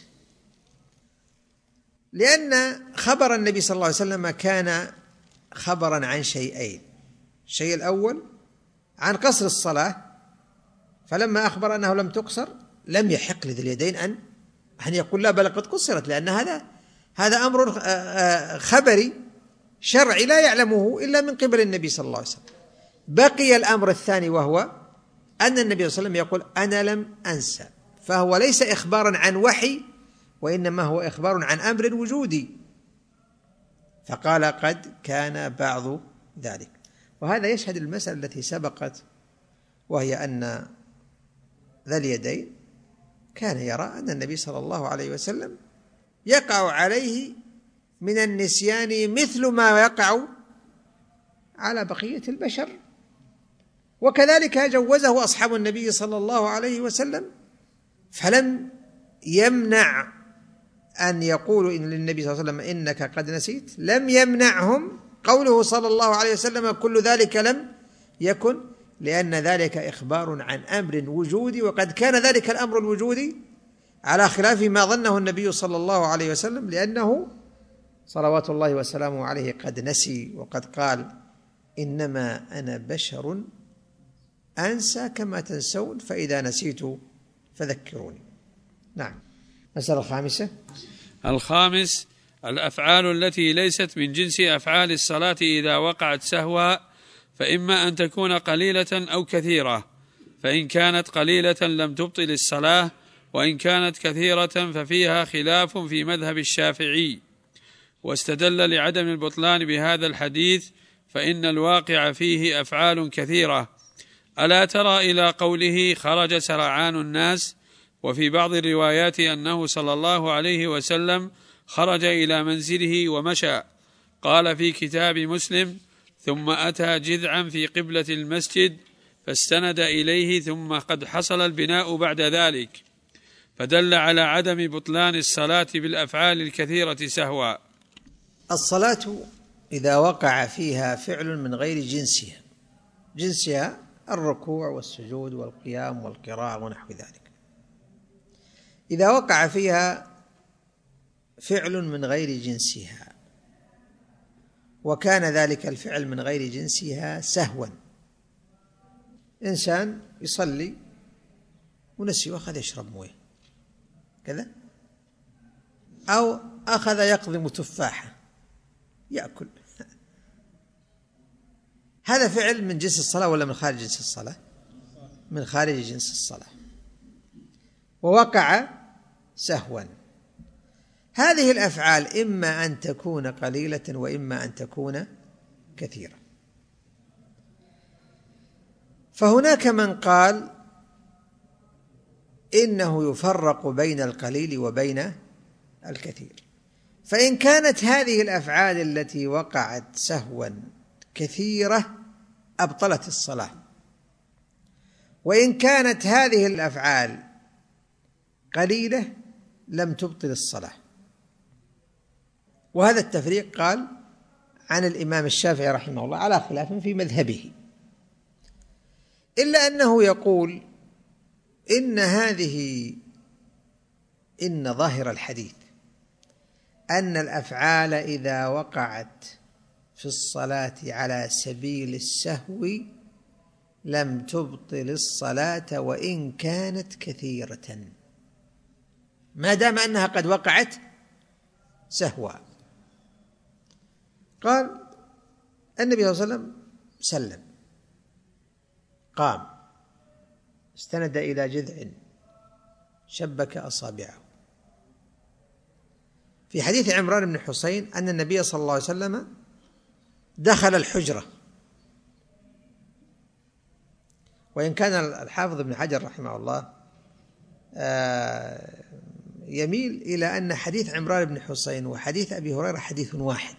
لأن خبر النبي صلى الله عليه وسلم كان خبرا عن شيئين: الشيء الأول عن قصر الصلاة، فلما أخبر أنه لم تقصر لم يحق لذي اليدين أن يقول لا بل قد قصرت، لأن هذا أمر خبري شرعي لا يعلمه إلا من قبل النبي صلى الله عليه وسلم. بقي الأمر الثاني، وهو أن النبي صلى الله عليه وسلم يقول أنا لم أنسى، فهو ليس إخبارا عن وحي، وإنما هو إخبار عن أمر وجودي، فقال قد كان بعض ذلك. وهذا يشهد المسألة التي سبقت، وهي أن ذا اليدين كان يرى أن النبي صلى الله عليه وسلم يقع عليه من النسيان مثل ما يقع على بقية البشر، وكذلك جوزه أصحاب النبي صلى الله عليه وسلم، فلم يمنع أن يقولوا إن للنبي صلى الله عليه وسلم إنك قد نسيت، لم يمنعهم قوله صلى الله عليه وسلم كل ذلك لم يكن، لأن ذلك إخبار عن أمر وجودي، وقد كان ذلك الأمر الوجودي على خلاف ما ظنه النبي صلى الله عليه وسلم، لأنه صلوات الله وسلامه عليه قد نسي، وقد قال إنما أنا بشر أنسى كما تنسون فإذا نسيت فذكروني. نعم. المسألة الخامسة: الخامس الأفعال التي ليست من جنس أفعال الصلاة إذا وقعت سهوا، فإما أن تكون قليلة أو كثيرة، فإن كانت قليلة لم تبطل الصلاة، وإن كانت كثيرة ففيها خلاف في مذهب الشافعي، واستدل لعدم البطلان بهذا الحديث: فإن الواقع فيه أفعال كثيرة، ألا ترى إلى قوله خرج سرعان الناس، وفي بعض الروايات أنه صلى الله عليه وسلم خرج إلى منزله ومشى. قال في كتاب مسلم: ثم أتى جذعا في قبلة المسجد فاستند إليه، ثم قد حصل البناء بعد ذلك، فدل على عدم بطلان الصلاة بالأفعال الكثيرة سهوا. الصلاة إذا وقع فيها فعل من غير جنسها الركوع والسجود والقيام والقراءة ونحو ذلك، إذا وقع فيها فعل من غير جنسها وكان ذلك الفعل من غير جنسها سهوا، إنسان يصلي ونسي وأخذ يشرب مويه كذا، أو أخذ يقضم تفاحة يأكل، هذا فعل من جنس الصلاة ولا من خارج جنس الصلاة؟ من خارج جنس الصلاة، ووقع سهوا. هذه الأفعال إما أن تكون قليلة وإما أن تكون كثيرة. فهناك من قال إنه يفرق بين القليل وبين الكثير، فإن كانت هذه الأفعال التي وقعت سهوا كثيرة أبطلت الصلاة، وإن كانت هذه الأفعال قليلة لم تبطل الصلاة. وهذا التفريق قال عن الإمام الشافعي رحمه الله على خلاف في مذهبه، إلا أنه يقول إن ظاهر الحديث أن الأفعال إذا وقعت في الصلاة على سبيل السهو لم تبطل الصلاة وإن كانت كثيرة، ما دام أنها قد وقعت سهوا. قال النبي صلى الله عليه وسلم سلم، قام، استند إلى جذع، شبك أصابعه. في حديث عمران بن حسين أن النبي صلى الله عليه وسلم دخل الحجرة، وإن كان الحافظ ابن حجر رحمه الله يميل إلى أن حديث عمران بن حسين وحديث أبي هريرة حديث واحد،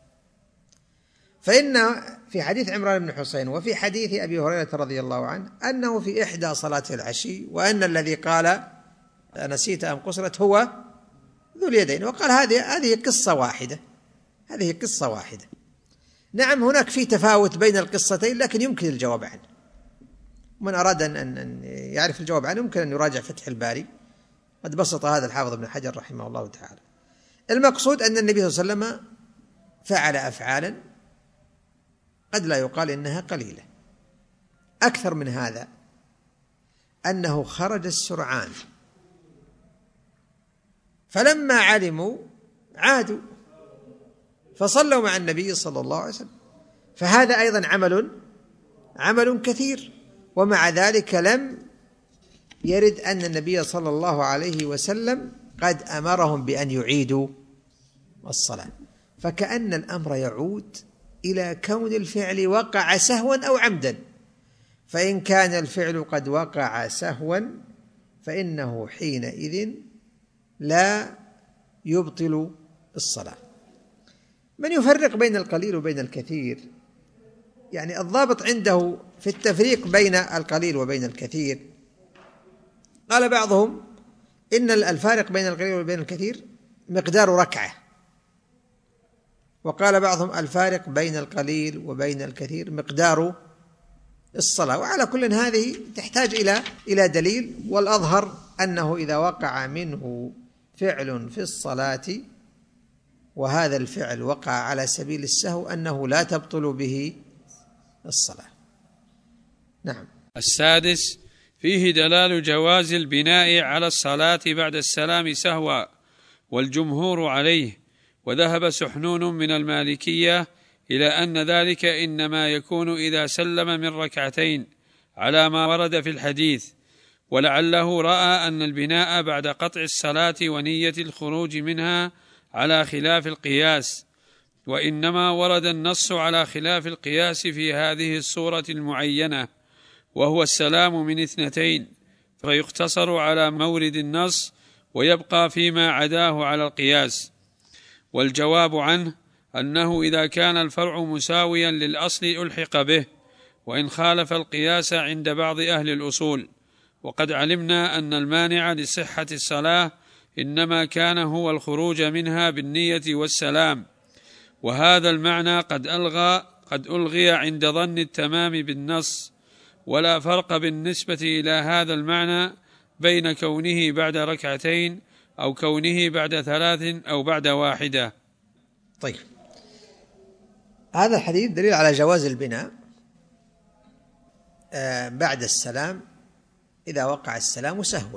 فإن في حديث عمران بن حسين وفي حديث أبي هريرة رضي الله عنه أنه في إحدى صلاة العشي، وأن الذي قال نسيت أم قصرت هو ذو اليدين، وقال هذه قصة واحدة، هذه قصة واحدة. نعم هناك في تفاوت بين القصتين لكن يمكن الجواب عنه، من أراد أن يعرف الجواب عنه يمكن أن يراجع فتح الباري، قد بسط هذا الحافظ ابن حجر رحمه الله تعالى. المقصود أن النبي صلى الله عليه وسلم فعل أفعالا قد لا يقال إنها قليلة. أكثر من هذا أنه خرج السرعان، فلما علموا عادوا فصلوا مع النبي صلى الله عليه وسلم، فهذا أيضا عمل كثير، ومع ذلك لم يرد أن النبي صلى الله عليه وسلم قد أمرهم بأن يعيدوا الصلاة، فكأن الأمر يعود إلى كون الفعل وقع سهوا أو عمدا، فإن كان الفعل قد وقع سهوا فإنه حينئذ لا يبطل الصلاة. من يفرق بين القليل وبين الكثير، يعني الضابط عنده في التفريق بين القليل وبين الكثير، قال بعضهم إن الفارق بين القليل وبين الكثير مقدار ركعة، وقال بعضهم الفارق بين القليل وبين الكثير مقدار الصلاة. وعلى كل هذه تحتاج إلى دليل، والأظهر أنه إذا وقع منه فعل في الصلاة وهذا الفعل وقع على سبيل السهو أنه لا تبطل به الصلاة. نعم. السادس فيه دلال جواز البناء على الصلاة بعد السلام سهوا، والجمهور عليه، وذهب سحنون من المالكية إلى أن ذلك إنما يكون إذا سلم من ركعتين على ما ورد في الحديث، ولعله رأى أن البناء بعد قطع الصلاة ونية الخروج منها على خلاف القياس، وإنما ورد النص على خلاف القياس في هذه الصورة المعينة، وهو السلام من اثنتين، فيقتصر على مورد النص ويبقى فيما عداه على القياس. والجواب عنه أنه إذا كان الفرع مساويا للأصل ألحق به، وإن خالف القياس عند بعض أهل الأصول. وقد علمنا أن المانع لصحة الصلاة إنما كان هو الخروج منها بالنية والسلام، وهذا المعنى قد ألغي عند ظن التمام بالنص، ولا فرق بالنسبة إلى هذا المعنى بين كونه بعد ركعتين أو كونه بعد 3 أو بعد 1. طيب، هذا الحديث دليل على جواز البناء بعد السلام إذا وقع السلام سهوا.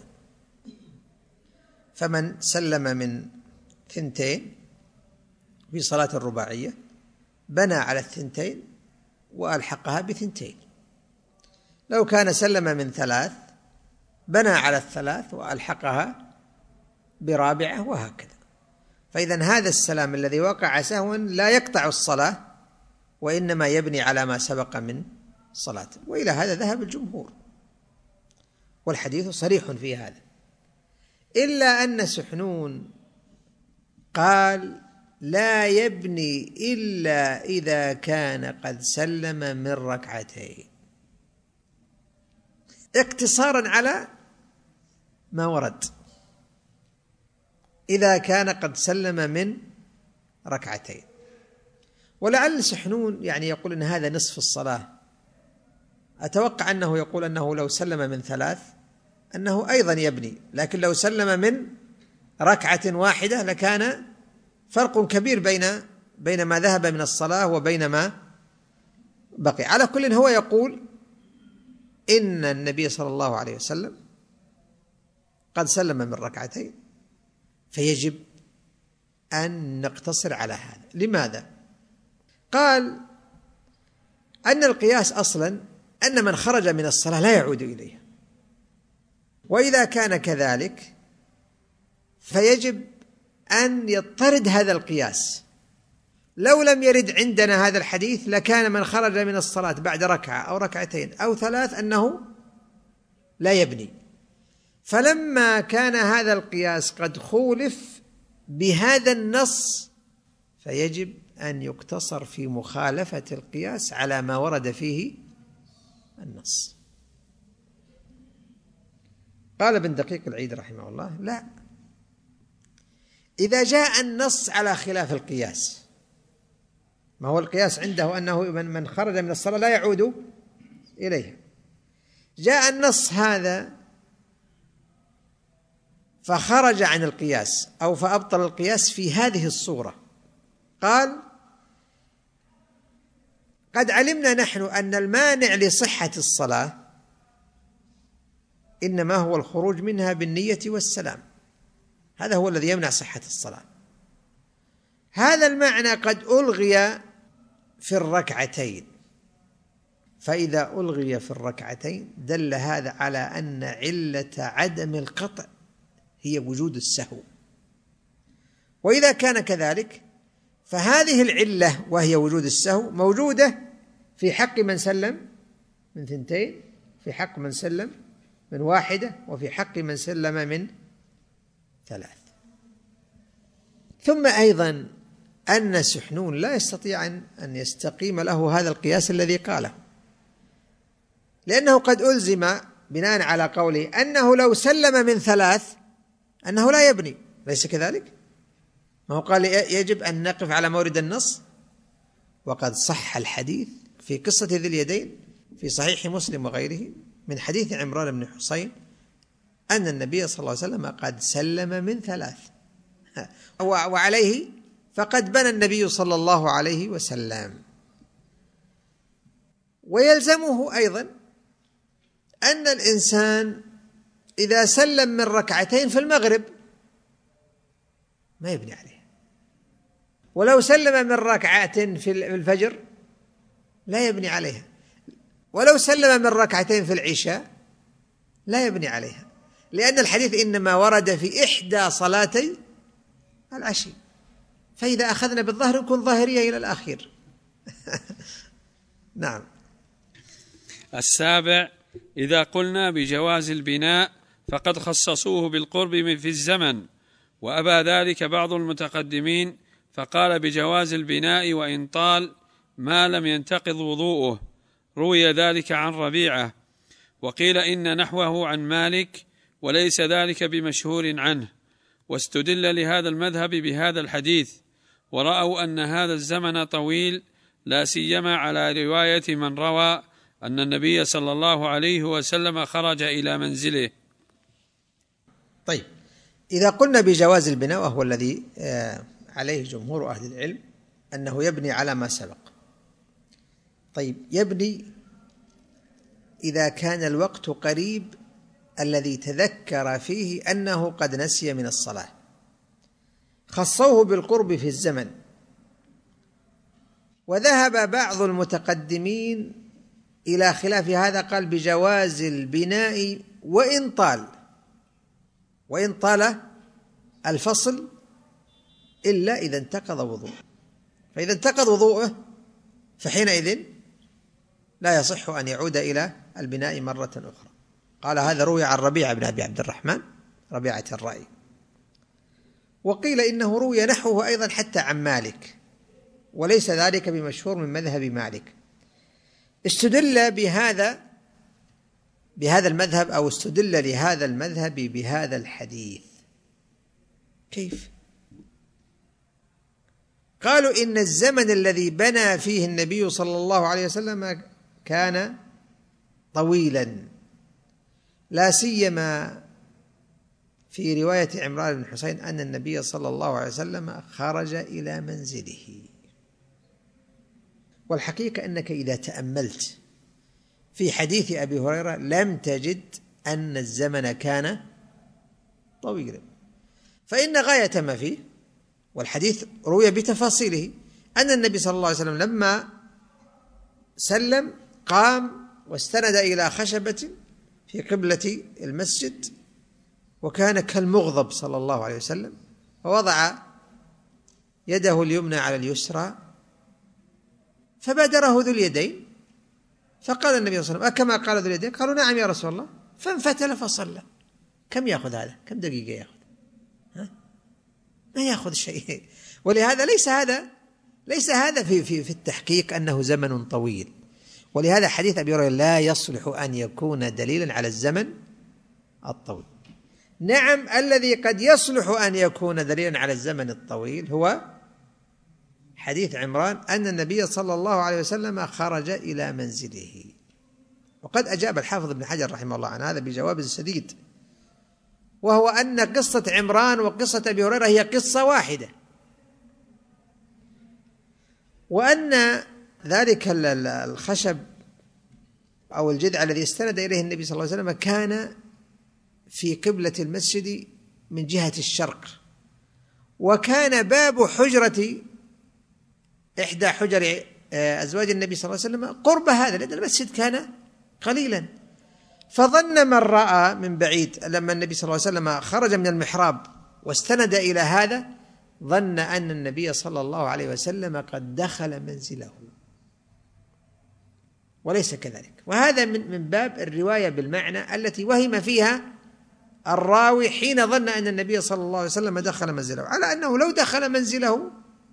فمن سلم من 2 في صلاة الرباعية بنى على 2 وألحقها ب2. لو كان سلم من 3 بنى على 3 وألحقها ب4 وهكذا. فإذا هذا السلام الذي وقع سهوا لا يقطع الصلاة، وإنما يبني على ما سبق من صلاة. وإلى هذا ذهب الجمهور، والحديث صريح في هذا، إلا أن سحنون قال لا يبني إلا إذا كان قد سلم من 2 اقتصارا على ما ورد. إذا كان قد سلم من 2، ولعل سحنون يعني يقول أن هذا نصف الصلاة. أتوقع أنه يقول أنه لو سلم من 3 أنه أيضا يبني، لكن لو سلم من 1 لكان فرق كبير بين ما ذهب من الصلاة وبين ما بقي. على كل هو يقول إن النبي صلى الله عليه وسلم قد سلم من 2، فيجب أن نقتصر على هذا. لماذا؟ قال أن القياس أصلا أن من خرج من الصلاة لا يعود إليها، وإذا كان كذلك فيجب أن يضطرد هذا القياس. لو لم يرد عندنا هذا الحديث لكان من خرج من الصلاة بعد 1 أو 2 أو 3 أنه لا يبني. فلما كان هذا القياس قد خولف بهذا النص فيجب أن يقتصر في مخالفة القياس على ما ورد فيه النص. قال ابن دقيق العيد رحمه الله: لا، إذا جاء النص على خلاف القياس، ما هو القياس عنده أنه من خرج من الصلاة لا يعود إليها، جاء النص هذا فخرج عن القياس أو فأبطل القياس في هذه الصورة. قال: قد علمنا نحن أن المانع لصحة الصلاة إنما هو الخروج منها بالنية والسلام، هذا هو الذي يمنع صحة الصلاة. هذا المعنى قد ألغي في 2، فإذا ألغي في 2 دل هذا على أن علة عدم القطع هي وجود السهو. وإذا كان كذلك فهذه العلة وهي وجود السهو موجودة في حق من سلم من 2، في حق من سلم من 1، وفي حق من سلم من 3. ثم أيضا أن سحنون لا يستطيع أن يستقيم له هذا القياس الذي قاله، لأنه قد ألزم بناء على قوله أنه لو سلم من 3 أنه لا يبني، ليس كذلك؟ ما هو قال يجب أن نقف على مورد النص. وقد صح الحديث في قصة ذي اليدين في صحيح مسلم وغيره من حديث عمران بن حسين أن النبي صلى الله عليه وسلم قد سلم من 3، وعليه فقد بنى النبي صلى الله عليه وسلم. ويلزمه أيضا أن الإنسان إذا سلم من 2 في المغرب ما يبني عليه، ولو سلم من 2 في الفجر لا يبني عليها، ولو سلم من 2 في العشاء لا يبني عليها، لأن الحديث إنما ورد في إحدى صلاتي العشي، فإذا أخذنا بالظهر نكون ظاهرية إلى الأخير. نعم. 7. إذا قلنا بجواز البناء فقد خصصوه بالقرب في الزمن، وأبى ذلك بعض المتقدمين فقال بجواز البناء وإن طال ما لم ينتقض وضوءه. روي ذلك عن ربيعة، وقيل إن نحوه عن مالك، وليس ذلك بمشهور عنه، واستدل لهذا المذهب بهذا الحديث، ورأوا أن هذا الزمن طويل، لا سيما على رواية من روى أن النبي صلى الله عليه وسلم خرج إلى منزله. طيب، إذا قلنا بجواز البناء وهو الذي عليه جمهور أهل العلم أنه يبني على ما سبق. طيب، يبني إذا كان الوقت قريب الذي تذكر فيه أنه قد نسي من الصلاة، خصوه بالقرب في الزمن. وذهب بعض المتقدمين إلى خلاف هذا، قال بجواز البناء وإن طال الفصل إلا إذا انتقض وضوءه، فإذا انتقض وضوءه فحينئذ لا يصح أن يعود إلى البناء مرة أخرى. قال هذا روي عن ربيعة بن أبي عبد الرحمن، ربيعة الرأي. وقيل إنه روي نحوه أيضا حتى عن مالك، وليس ذلك بمشهور من مذهب مالك. استدل بهذا المذهب، أو استدل لهذا المذهب بهذا الحديث. كيف؟ قالوا إن الزمن الذي بنى فيه النبي صلى الله عليه وسلم كان طويلا، لا سيما في رواية عمران بن حسين أن النبي صلى الله عليه وسلم خرج إلى منزله. والحقيقة أنك إذا تأملت في حديث أبي هريرة لم تجد أن الزمن كان طويلا، فإن غاية ما فيه، والحديث روي بتفاصيله، أن النبي صلى الله عليه وسلم لما سلم قام واستند إلى خشبة في قبلة المسجد، وكان كالمغضب صلى الله عليه وسلم، فوضع يده اليمنى على اليسرى، فبادره ذو اليدين، فقال النبي صلى الله عليه وسلم أكما قال ذو اليدين؟ قالوا نعم يا رسول الله، فانفتل فصلى. كم يأخذ هذا؟ كم دقيقة يأخذ؟ ما يأخذ شيء. ولهذا ليس هذا في التحقيق أنه زمن طويل. ولهذا حديث أبي هريرة لا يصلح أن يكون دليلا على الزمن الطويل. نعم، الذي قد يصلح أن يكون دليلا على الزمن الطويل هو حديث عمران أن النبي صلى الله عليه وسلم خرج إلى منزله. وقد أجاب الحافظ ابن حجر رحمه الله عن هذا بجواب سديد، وهو أن قصة عمران وقصة أبي هريرة هي قصة واحدة، وأن ذلك الخشب أو الجذع الذي استند إليه النبي صلى الله عليه وسلم كان في قبلة المسجد من جهة الشرق، وكان باب حجرة إحدى حجر أزواج النبي صلى الله عليه وسلم قرب هذا، لأن المسجد كان قليلا. فظن من رأى من بعيد لما النبي صلى الله عليه وسلم خرج من المحراب واستند إلى هذا، ظن أن النبي صلى الله عليه وسلم قد دخل منزله، وليس كذلك. وهذا من باب الرواية بالمعنى التي وهم فيها الراوي حين ظن أن النبي صلى الله عليه وسلم دخل منزله، على أنه لو دخل منزله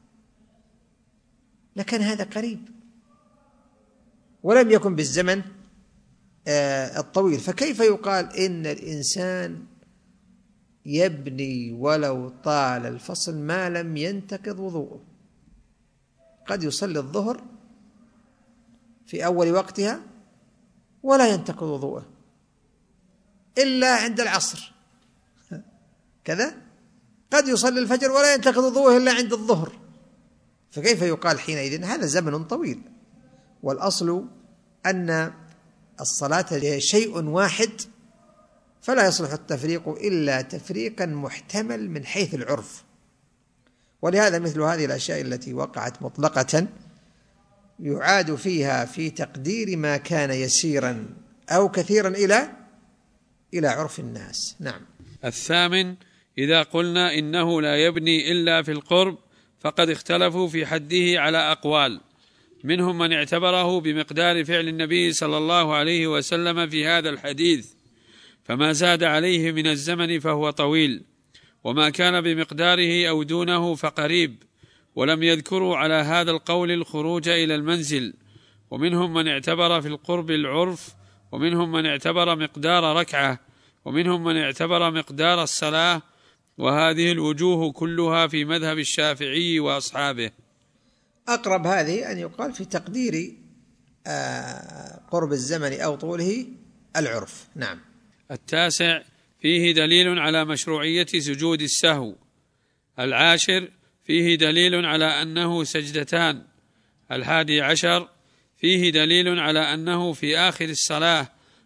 لكان هذا قريب ولم يكن بالزمن الطويل. فكيف يقال إن الإنسان يبني ولو طال الفصل ما لم ينتقض وضوءه؟ قد يصلي الظهر في أول وقتها ولا ينتقض وضوءه إلا عند العصر كذا، قد يصلي الفجر ولا ينتقض وضوءه إلا عند الظهر. فكيف يقال حينئذ هذا زمن طويل؟ والأصل أن الصلاة شيء واحد، فلا يصلح التفريق إلا تفريقا محتمل من حيث العرف. ولهذا مثل هذه الأشياء التي وقعت مطلقة يعاد فيها في تقدير ما كان يسيرا أو كثيرا إلى عرف الناس. نعم. الثامن: إذا قلنا إنه لا يبني إلا في القرب فقد اختلفوا في حده على أقوال، منهم من اعتبره بمقدار فعل النبي صلى الله عليه وسلم في هذا الحديث، فما زاد عليه من الزمن فهو طويل، وما كان بمقداره أو دونه فقريب، ولم يذكروا على هذا القول الخروج إلى المنزل. ومنهم من اعتبر في القرب العرف، ومنهم من اعتبر مقدار ركعة، ومنهم من اعتبر مقدار الصلاة، وهذه الوجوه كلها في مذهب الشافعي وأصحابه. أقرب هذه أن يقال في تقدير قرب الزمن أو طوله العرف. نعم. التاسع: فيه دليل على مشروعية سجود السهو. العاشر: فيه دليل على أنه سجدتان. 11: فيه دليل على أنه في آخر الصلاة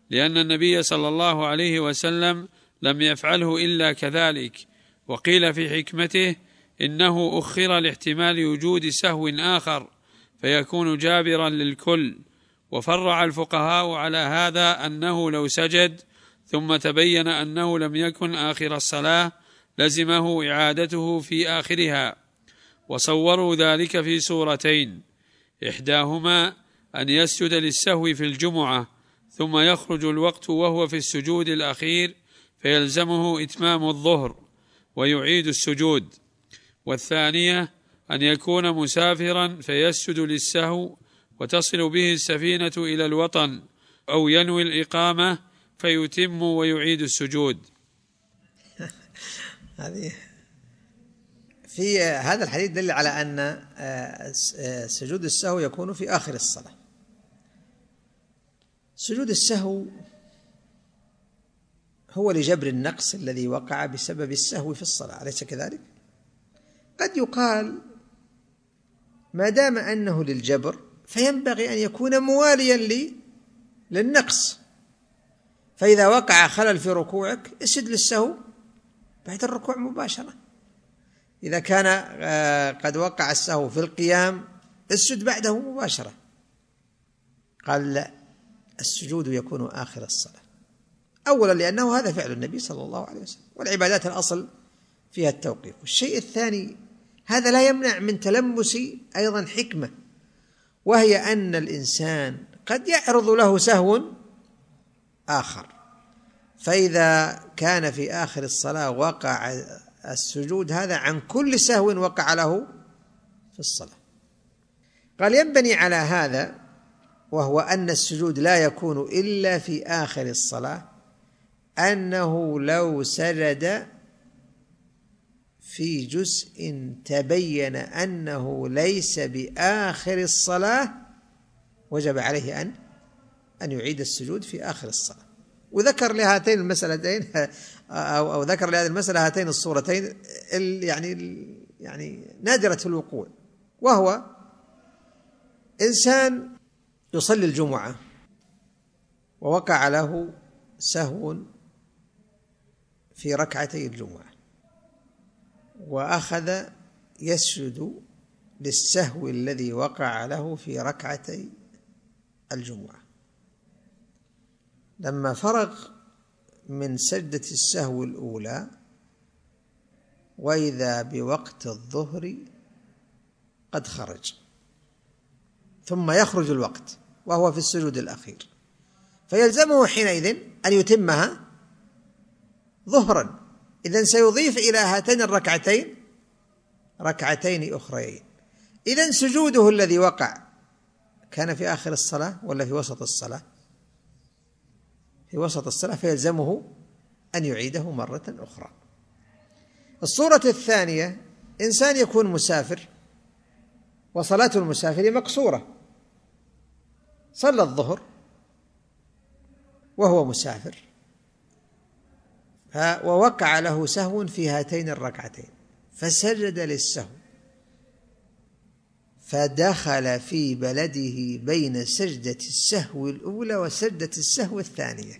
لأن النبي صلى الله عليه وسلم لم يفعله إلا كذلك. وقيل في حكمته إنه أخر لاحتمال وجود سهو آخر فيكون جابرا للكل. وفرع الفقهاء على هذا أنه لو سجد ثم تبين أنه لم يكن آخر الصلاة لزمه إعادته في آخرها، وصوروا ذلك في صورتين: إحداهما أن يسجد للسهو في الجمعة ثم يخرج الوقت وهو في السجود الأخير فيلزمه إتمام الظهر ويعيد السجود، والثانية أن يكون مسافرا فيسجد للسهو وتصل به السفينة إلى الوطن، أو ينوي الإقامة فيتم ويعيد السجود. هذه في هذا الحديث دل على أن سجود السهو يكون في آخر الصلاة. سجود السهو هو لجبر النقص الذي وقع بسبب السهو في الصلاة، أليس كذلك؟ قد يقال ما دام أنه للجبر فينبغي أن يكون مواليا للنقص، فإذا وقع خلل في ركوعك اسجد للسهو بعد الركوع مباشرة. إذا كان قد وقع السهو في القيام اسجد بعده مباشرة. قال لا، السجود يكون آخر الصلاة، أولا لأنه هذا فعل النبي صلى الله عليه وسلم، والعبادات الأصل فيها التوقيف. والشيء الثاني، هذا لا يمنع من تلمس أيضا حكمة، وهي أن الإنسان قد يعرض له سهو آخر، فإذا كان في آخر الصلاة وقع السجود هذا عن كل سهو وقع له في الصلاة. قال ينبني على هذا، وهو أن السجود لا يكون إلا في آخر الصلاة، أنه لو سجد في جزء تبين أنه ليس بآخر الصلاة وجب عليه أن يعيد السجود في آخر الصلاة. وذكر لهاتين المسألتين أو ذكر لهذه المسألة هاتين الصورتين يعني نادرة الوقوع، وهو إنسان يصلي الجمعة ووقع له سهو في ركعتي الجمعة، وأخذ يسجد للسهو الذي وقع له في ركعتي الجمعة. لما فرغ من سجدة السهو الأولى وإذا بوقت الظهر قد خرج، ثم يخرج الوقت وهو في السجود الأخير، فيلزمه حينئذ أن يتمها ظهرا. إذن سيضيف إلى هاتين الركعتين ركعتين أخريين. إذن سجوده الذي وقع كان في آخر الصلاة ولا في وسط الصلاة؟ في وسط الصلاة، فيلزمه أن يعيده مرة أخرى. الصورة الثانية، إنسان يكون مسافر وصلاة المسافر مقصورة، صلى الظهر وهو مسافر ووقع له سهو في هاتين الركعتين فسجد للسهو، فدخل في بلده بين سجدة السهو الأولى وسجدة السهو الثانية.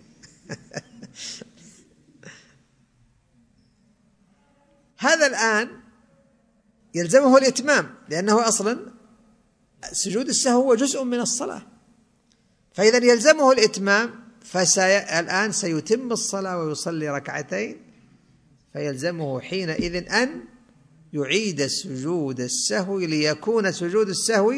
هذا الآن يلزمه الإتمام، لأنه أصلا سجود السهو هو جزء من الصلاة، فإذا يلزمه الإتمام، الآن سيتم الصلاة ويصلي ركعتين، فيلزمه حينئذ أن يعيد سجود السهو ليكون سجود السهو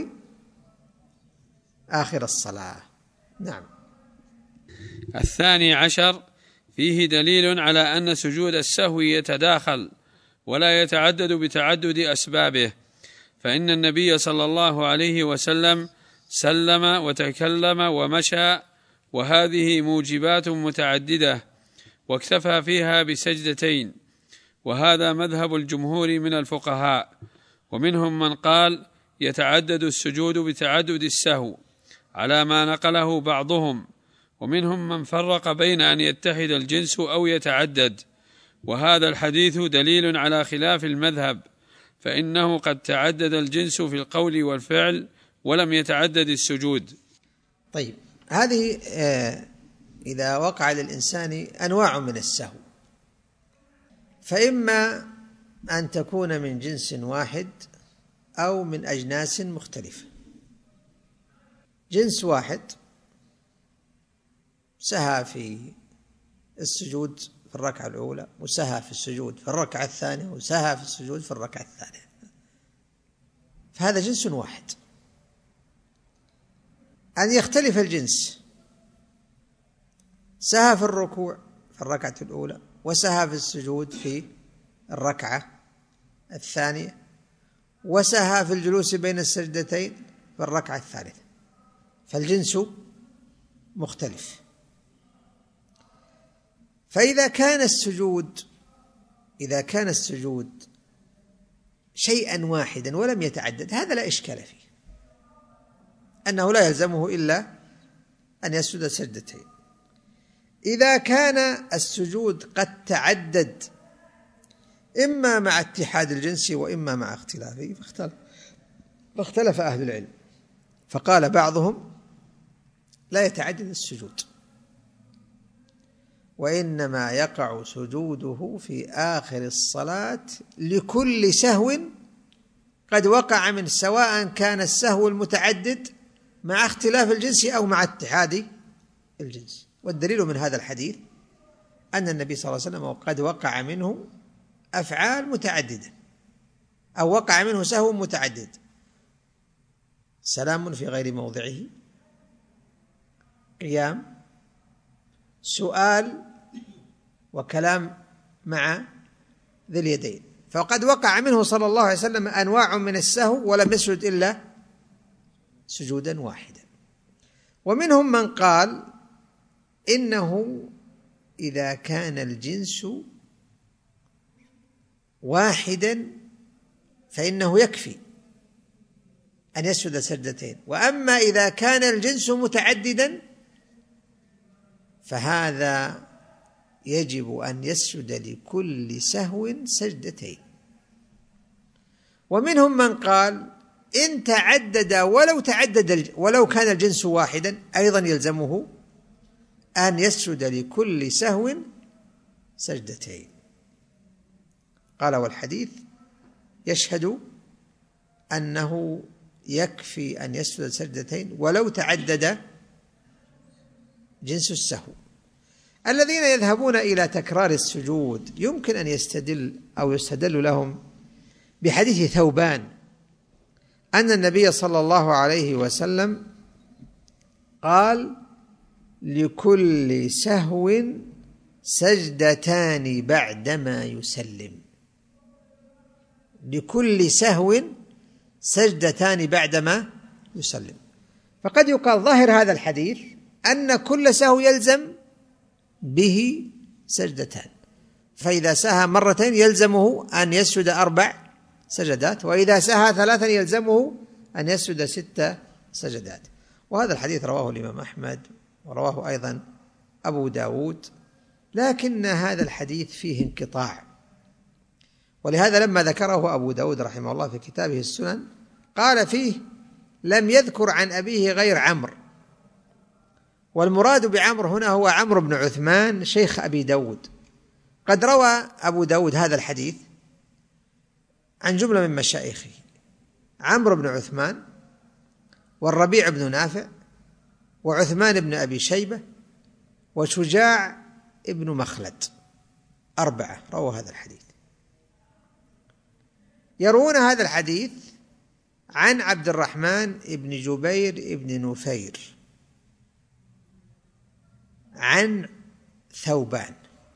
آخر الصلاة. نعم. الثاني عشر فيه دليل على أن سجود السهو يتداخل ولا يتعدد بتعدد أسبابه، فإن النبي صلى الله عليه وسلم سلم وتكلم ومشى، وهذه موجبات متعددة، واكتفى فيها بسجدتين، وهذا مذهب الجمهور من الفقهاء، ومنهم من قال يتعدد السجود بتعدد السهو على ما نقله بعضهم، ومنهم من فرق بين أن يتحد الجنس أو يتعدد، وهذا الحديث دليل على خلاف المذهب، فإنه قد تعدد الجنس في القول والفعل ولم يتعدد السجود. طيب، هذه إذا وقع للإنسان أنواع من السهو، فإما أن تكون من جنس واحد أو من أجناس مختلفة. جنس واحد سهى في السجود في الركعة الأولى، وسهى في السجود في الركعة الثانية، وسهى في السجود في الركعة الثانية، فهذا جنس واحد. أن يختلف الجنس، سهى في الركوع في الركعة الأولى، وسهى في السجود في الركعة الثانية، وسهى في الجلوس بين السجدتين في الركعة الثالثة، فالجنس مختلف. فإذا كان السجود شيئا واحدا ولم يتعدد، هذا لا إشكال فيه، أنه لا يلزمه إلا أن يسجد سجدتين. إذا كان السجود قد تعدد، إما مع اتحاد الجنس وإما مع اختلافه، فاختلف أهل العلم، فقال بعضهم لا يتعدد السجود، وإنما يقع سجوده في آخر الصلاة لكل سهو قد وقع منه، سواء كان السهو المتعدد مع اختلاف الجنس أو مع اتحاد الجنس. والدليل من هذا الحديث أن النبي صلى الله عليه وسلم قد وقع منه أفعال متعددة، أو وقع منه سهو متعدد: سلام في غير موضعه، قيام، سؤال، وكلام مع ذي اليدين. فقد وقع منه صلى الله عليه وسلم أنواع من السهو ولم يسجد إلا سجودا واحدا. ومنهم من قال إنه إذا كان الجنس واحدا فإنه يكفي أن يسجد سجدتين، وأما إذا كان الجنس متعددا فهذا يجب أن يسجد لكل سهو سجدتين. ومنهم من قال إن تعدد ولو كان الجنس واحدا أيضا يلزمه أن يسجد لكل سهو سجدتين. قال والحديث يشهد أنه يكفي أن يسجد سجدتين ولو تعدد جنس السهو. الذين يذهبون إلى تكرار السجود يمكن أن يستدل لهم بحديث ثوبان أن النبي صلى الله عليه وسلم قال: لكل سهو سجدتان بعدما يسلم. لكل سهو سجدتان بعدما يسلم. فقد يقال ظاهر هذا الحديث أن كل سهو يلزم به سجدتان، فإذا سهى مرتين يلزمه أن يسجد 4 سجدات، وإذا سهى 3 يلزمه أن يسجد 6 سجدات. وهذا الحديث رواه الإمام أحمد ورواه أيضا أبو داود، لكن هذا الحديث فيه انقطاع، ولهذا لما ذكره أبو داود رحمه الله في كتابه السنن قال فيه: لم يذكر عن أبيه غير عمرو. والمراد بعمرو هنا هو عمرو بن عثمان شيخ أبي داود. قد روى أبو داود هذا الحديث عن جملة من مشايخه: عمرو بن عثمان، والربيع بن نافع، وعثمان بن أبي شيبة، وشجاع ابن مخلد، 4 رووا هذا الحديث. يروون هذا الحديث عن عبد الرحمن بن جبير بن نفير عن ثوبان.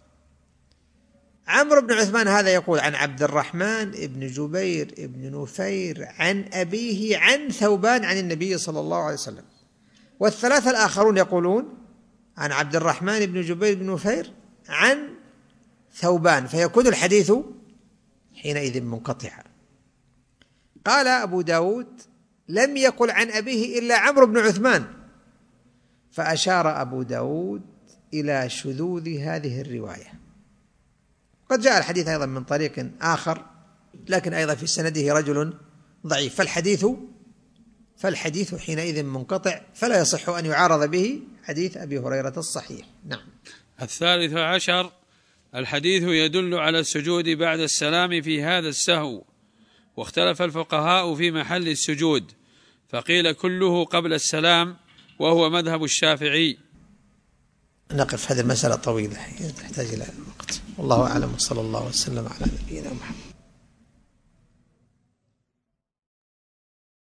عمرو بن عثمان هذا يقول عن عبد الرحمن بن جبير بن نفير عن أبيه عن ثوبان عن النبي صلى الله عليه وسلم، والثلاثة الآخرون يقولون عن عبد الرحمن بن جبير بن نفير عن ثوبان، فيكون الحديث حينئذ منقطعا. قال أبو داود: لم يقل عن أبيه إلا عمرو بن عثمان، فأشار أبو داود إلى شذوذ هذه الرواية. قد جاء الحديث أيضا من طريق آخر، لكن أيضا في سنده رجل ضعيف، فالحديث حينئذ منقطع، فلا يصح أن يعارض به حديث أبي هريرة الصحيح. نعم. 13 الحديث يدل على السجود بعد السلام في هذا السهو، واختلف الفقهاء في محل السجود، فقيل كله قبل السلام وهو مذهب الشافعي. نقف، هذه المسألة طويلة تحتاج إلى وقت، والله أعلم، وصلى الله وسلم على نبينا محمد.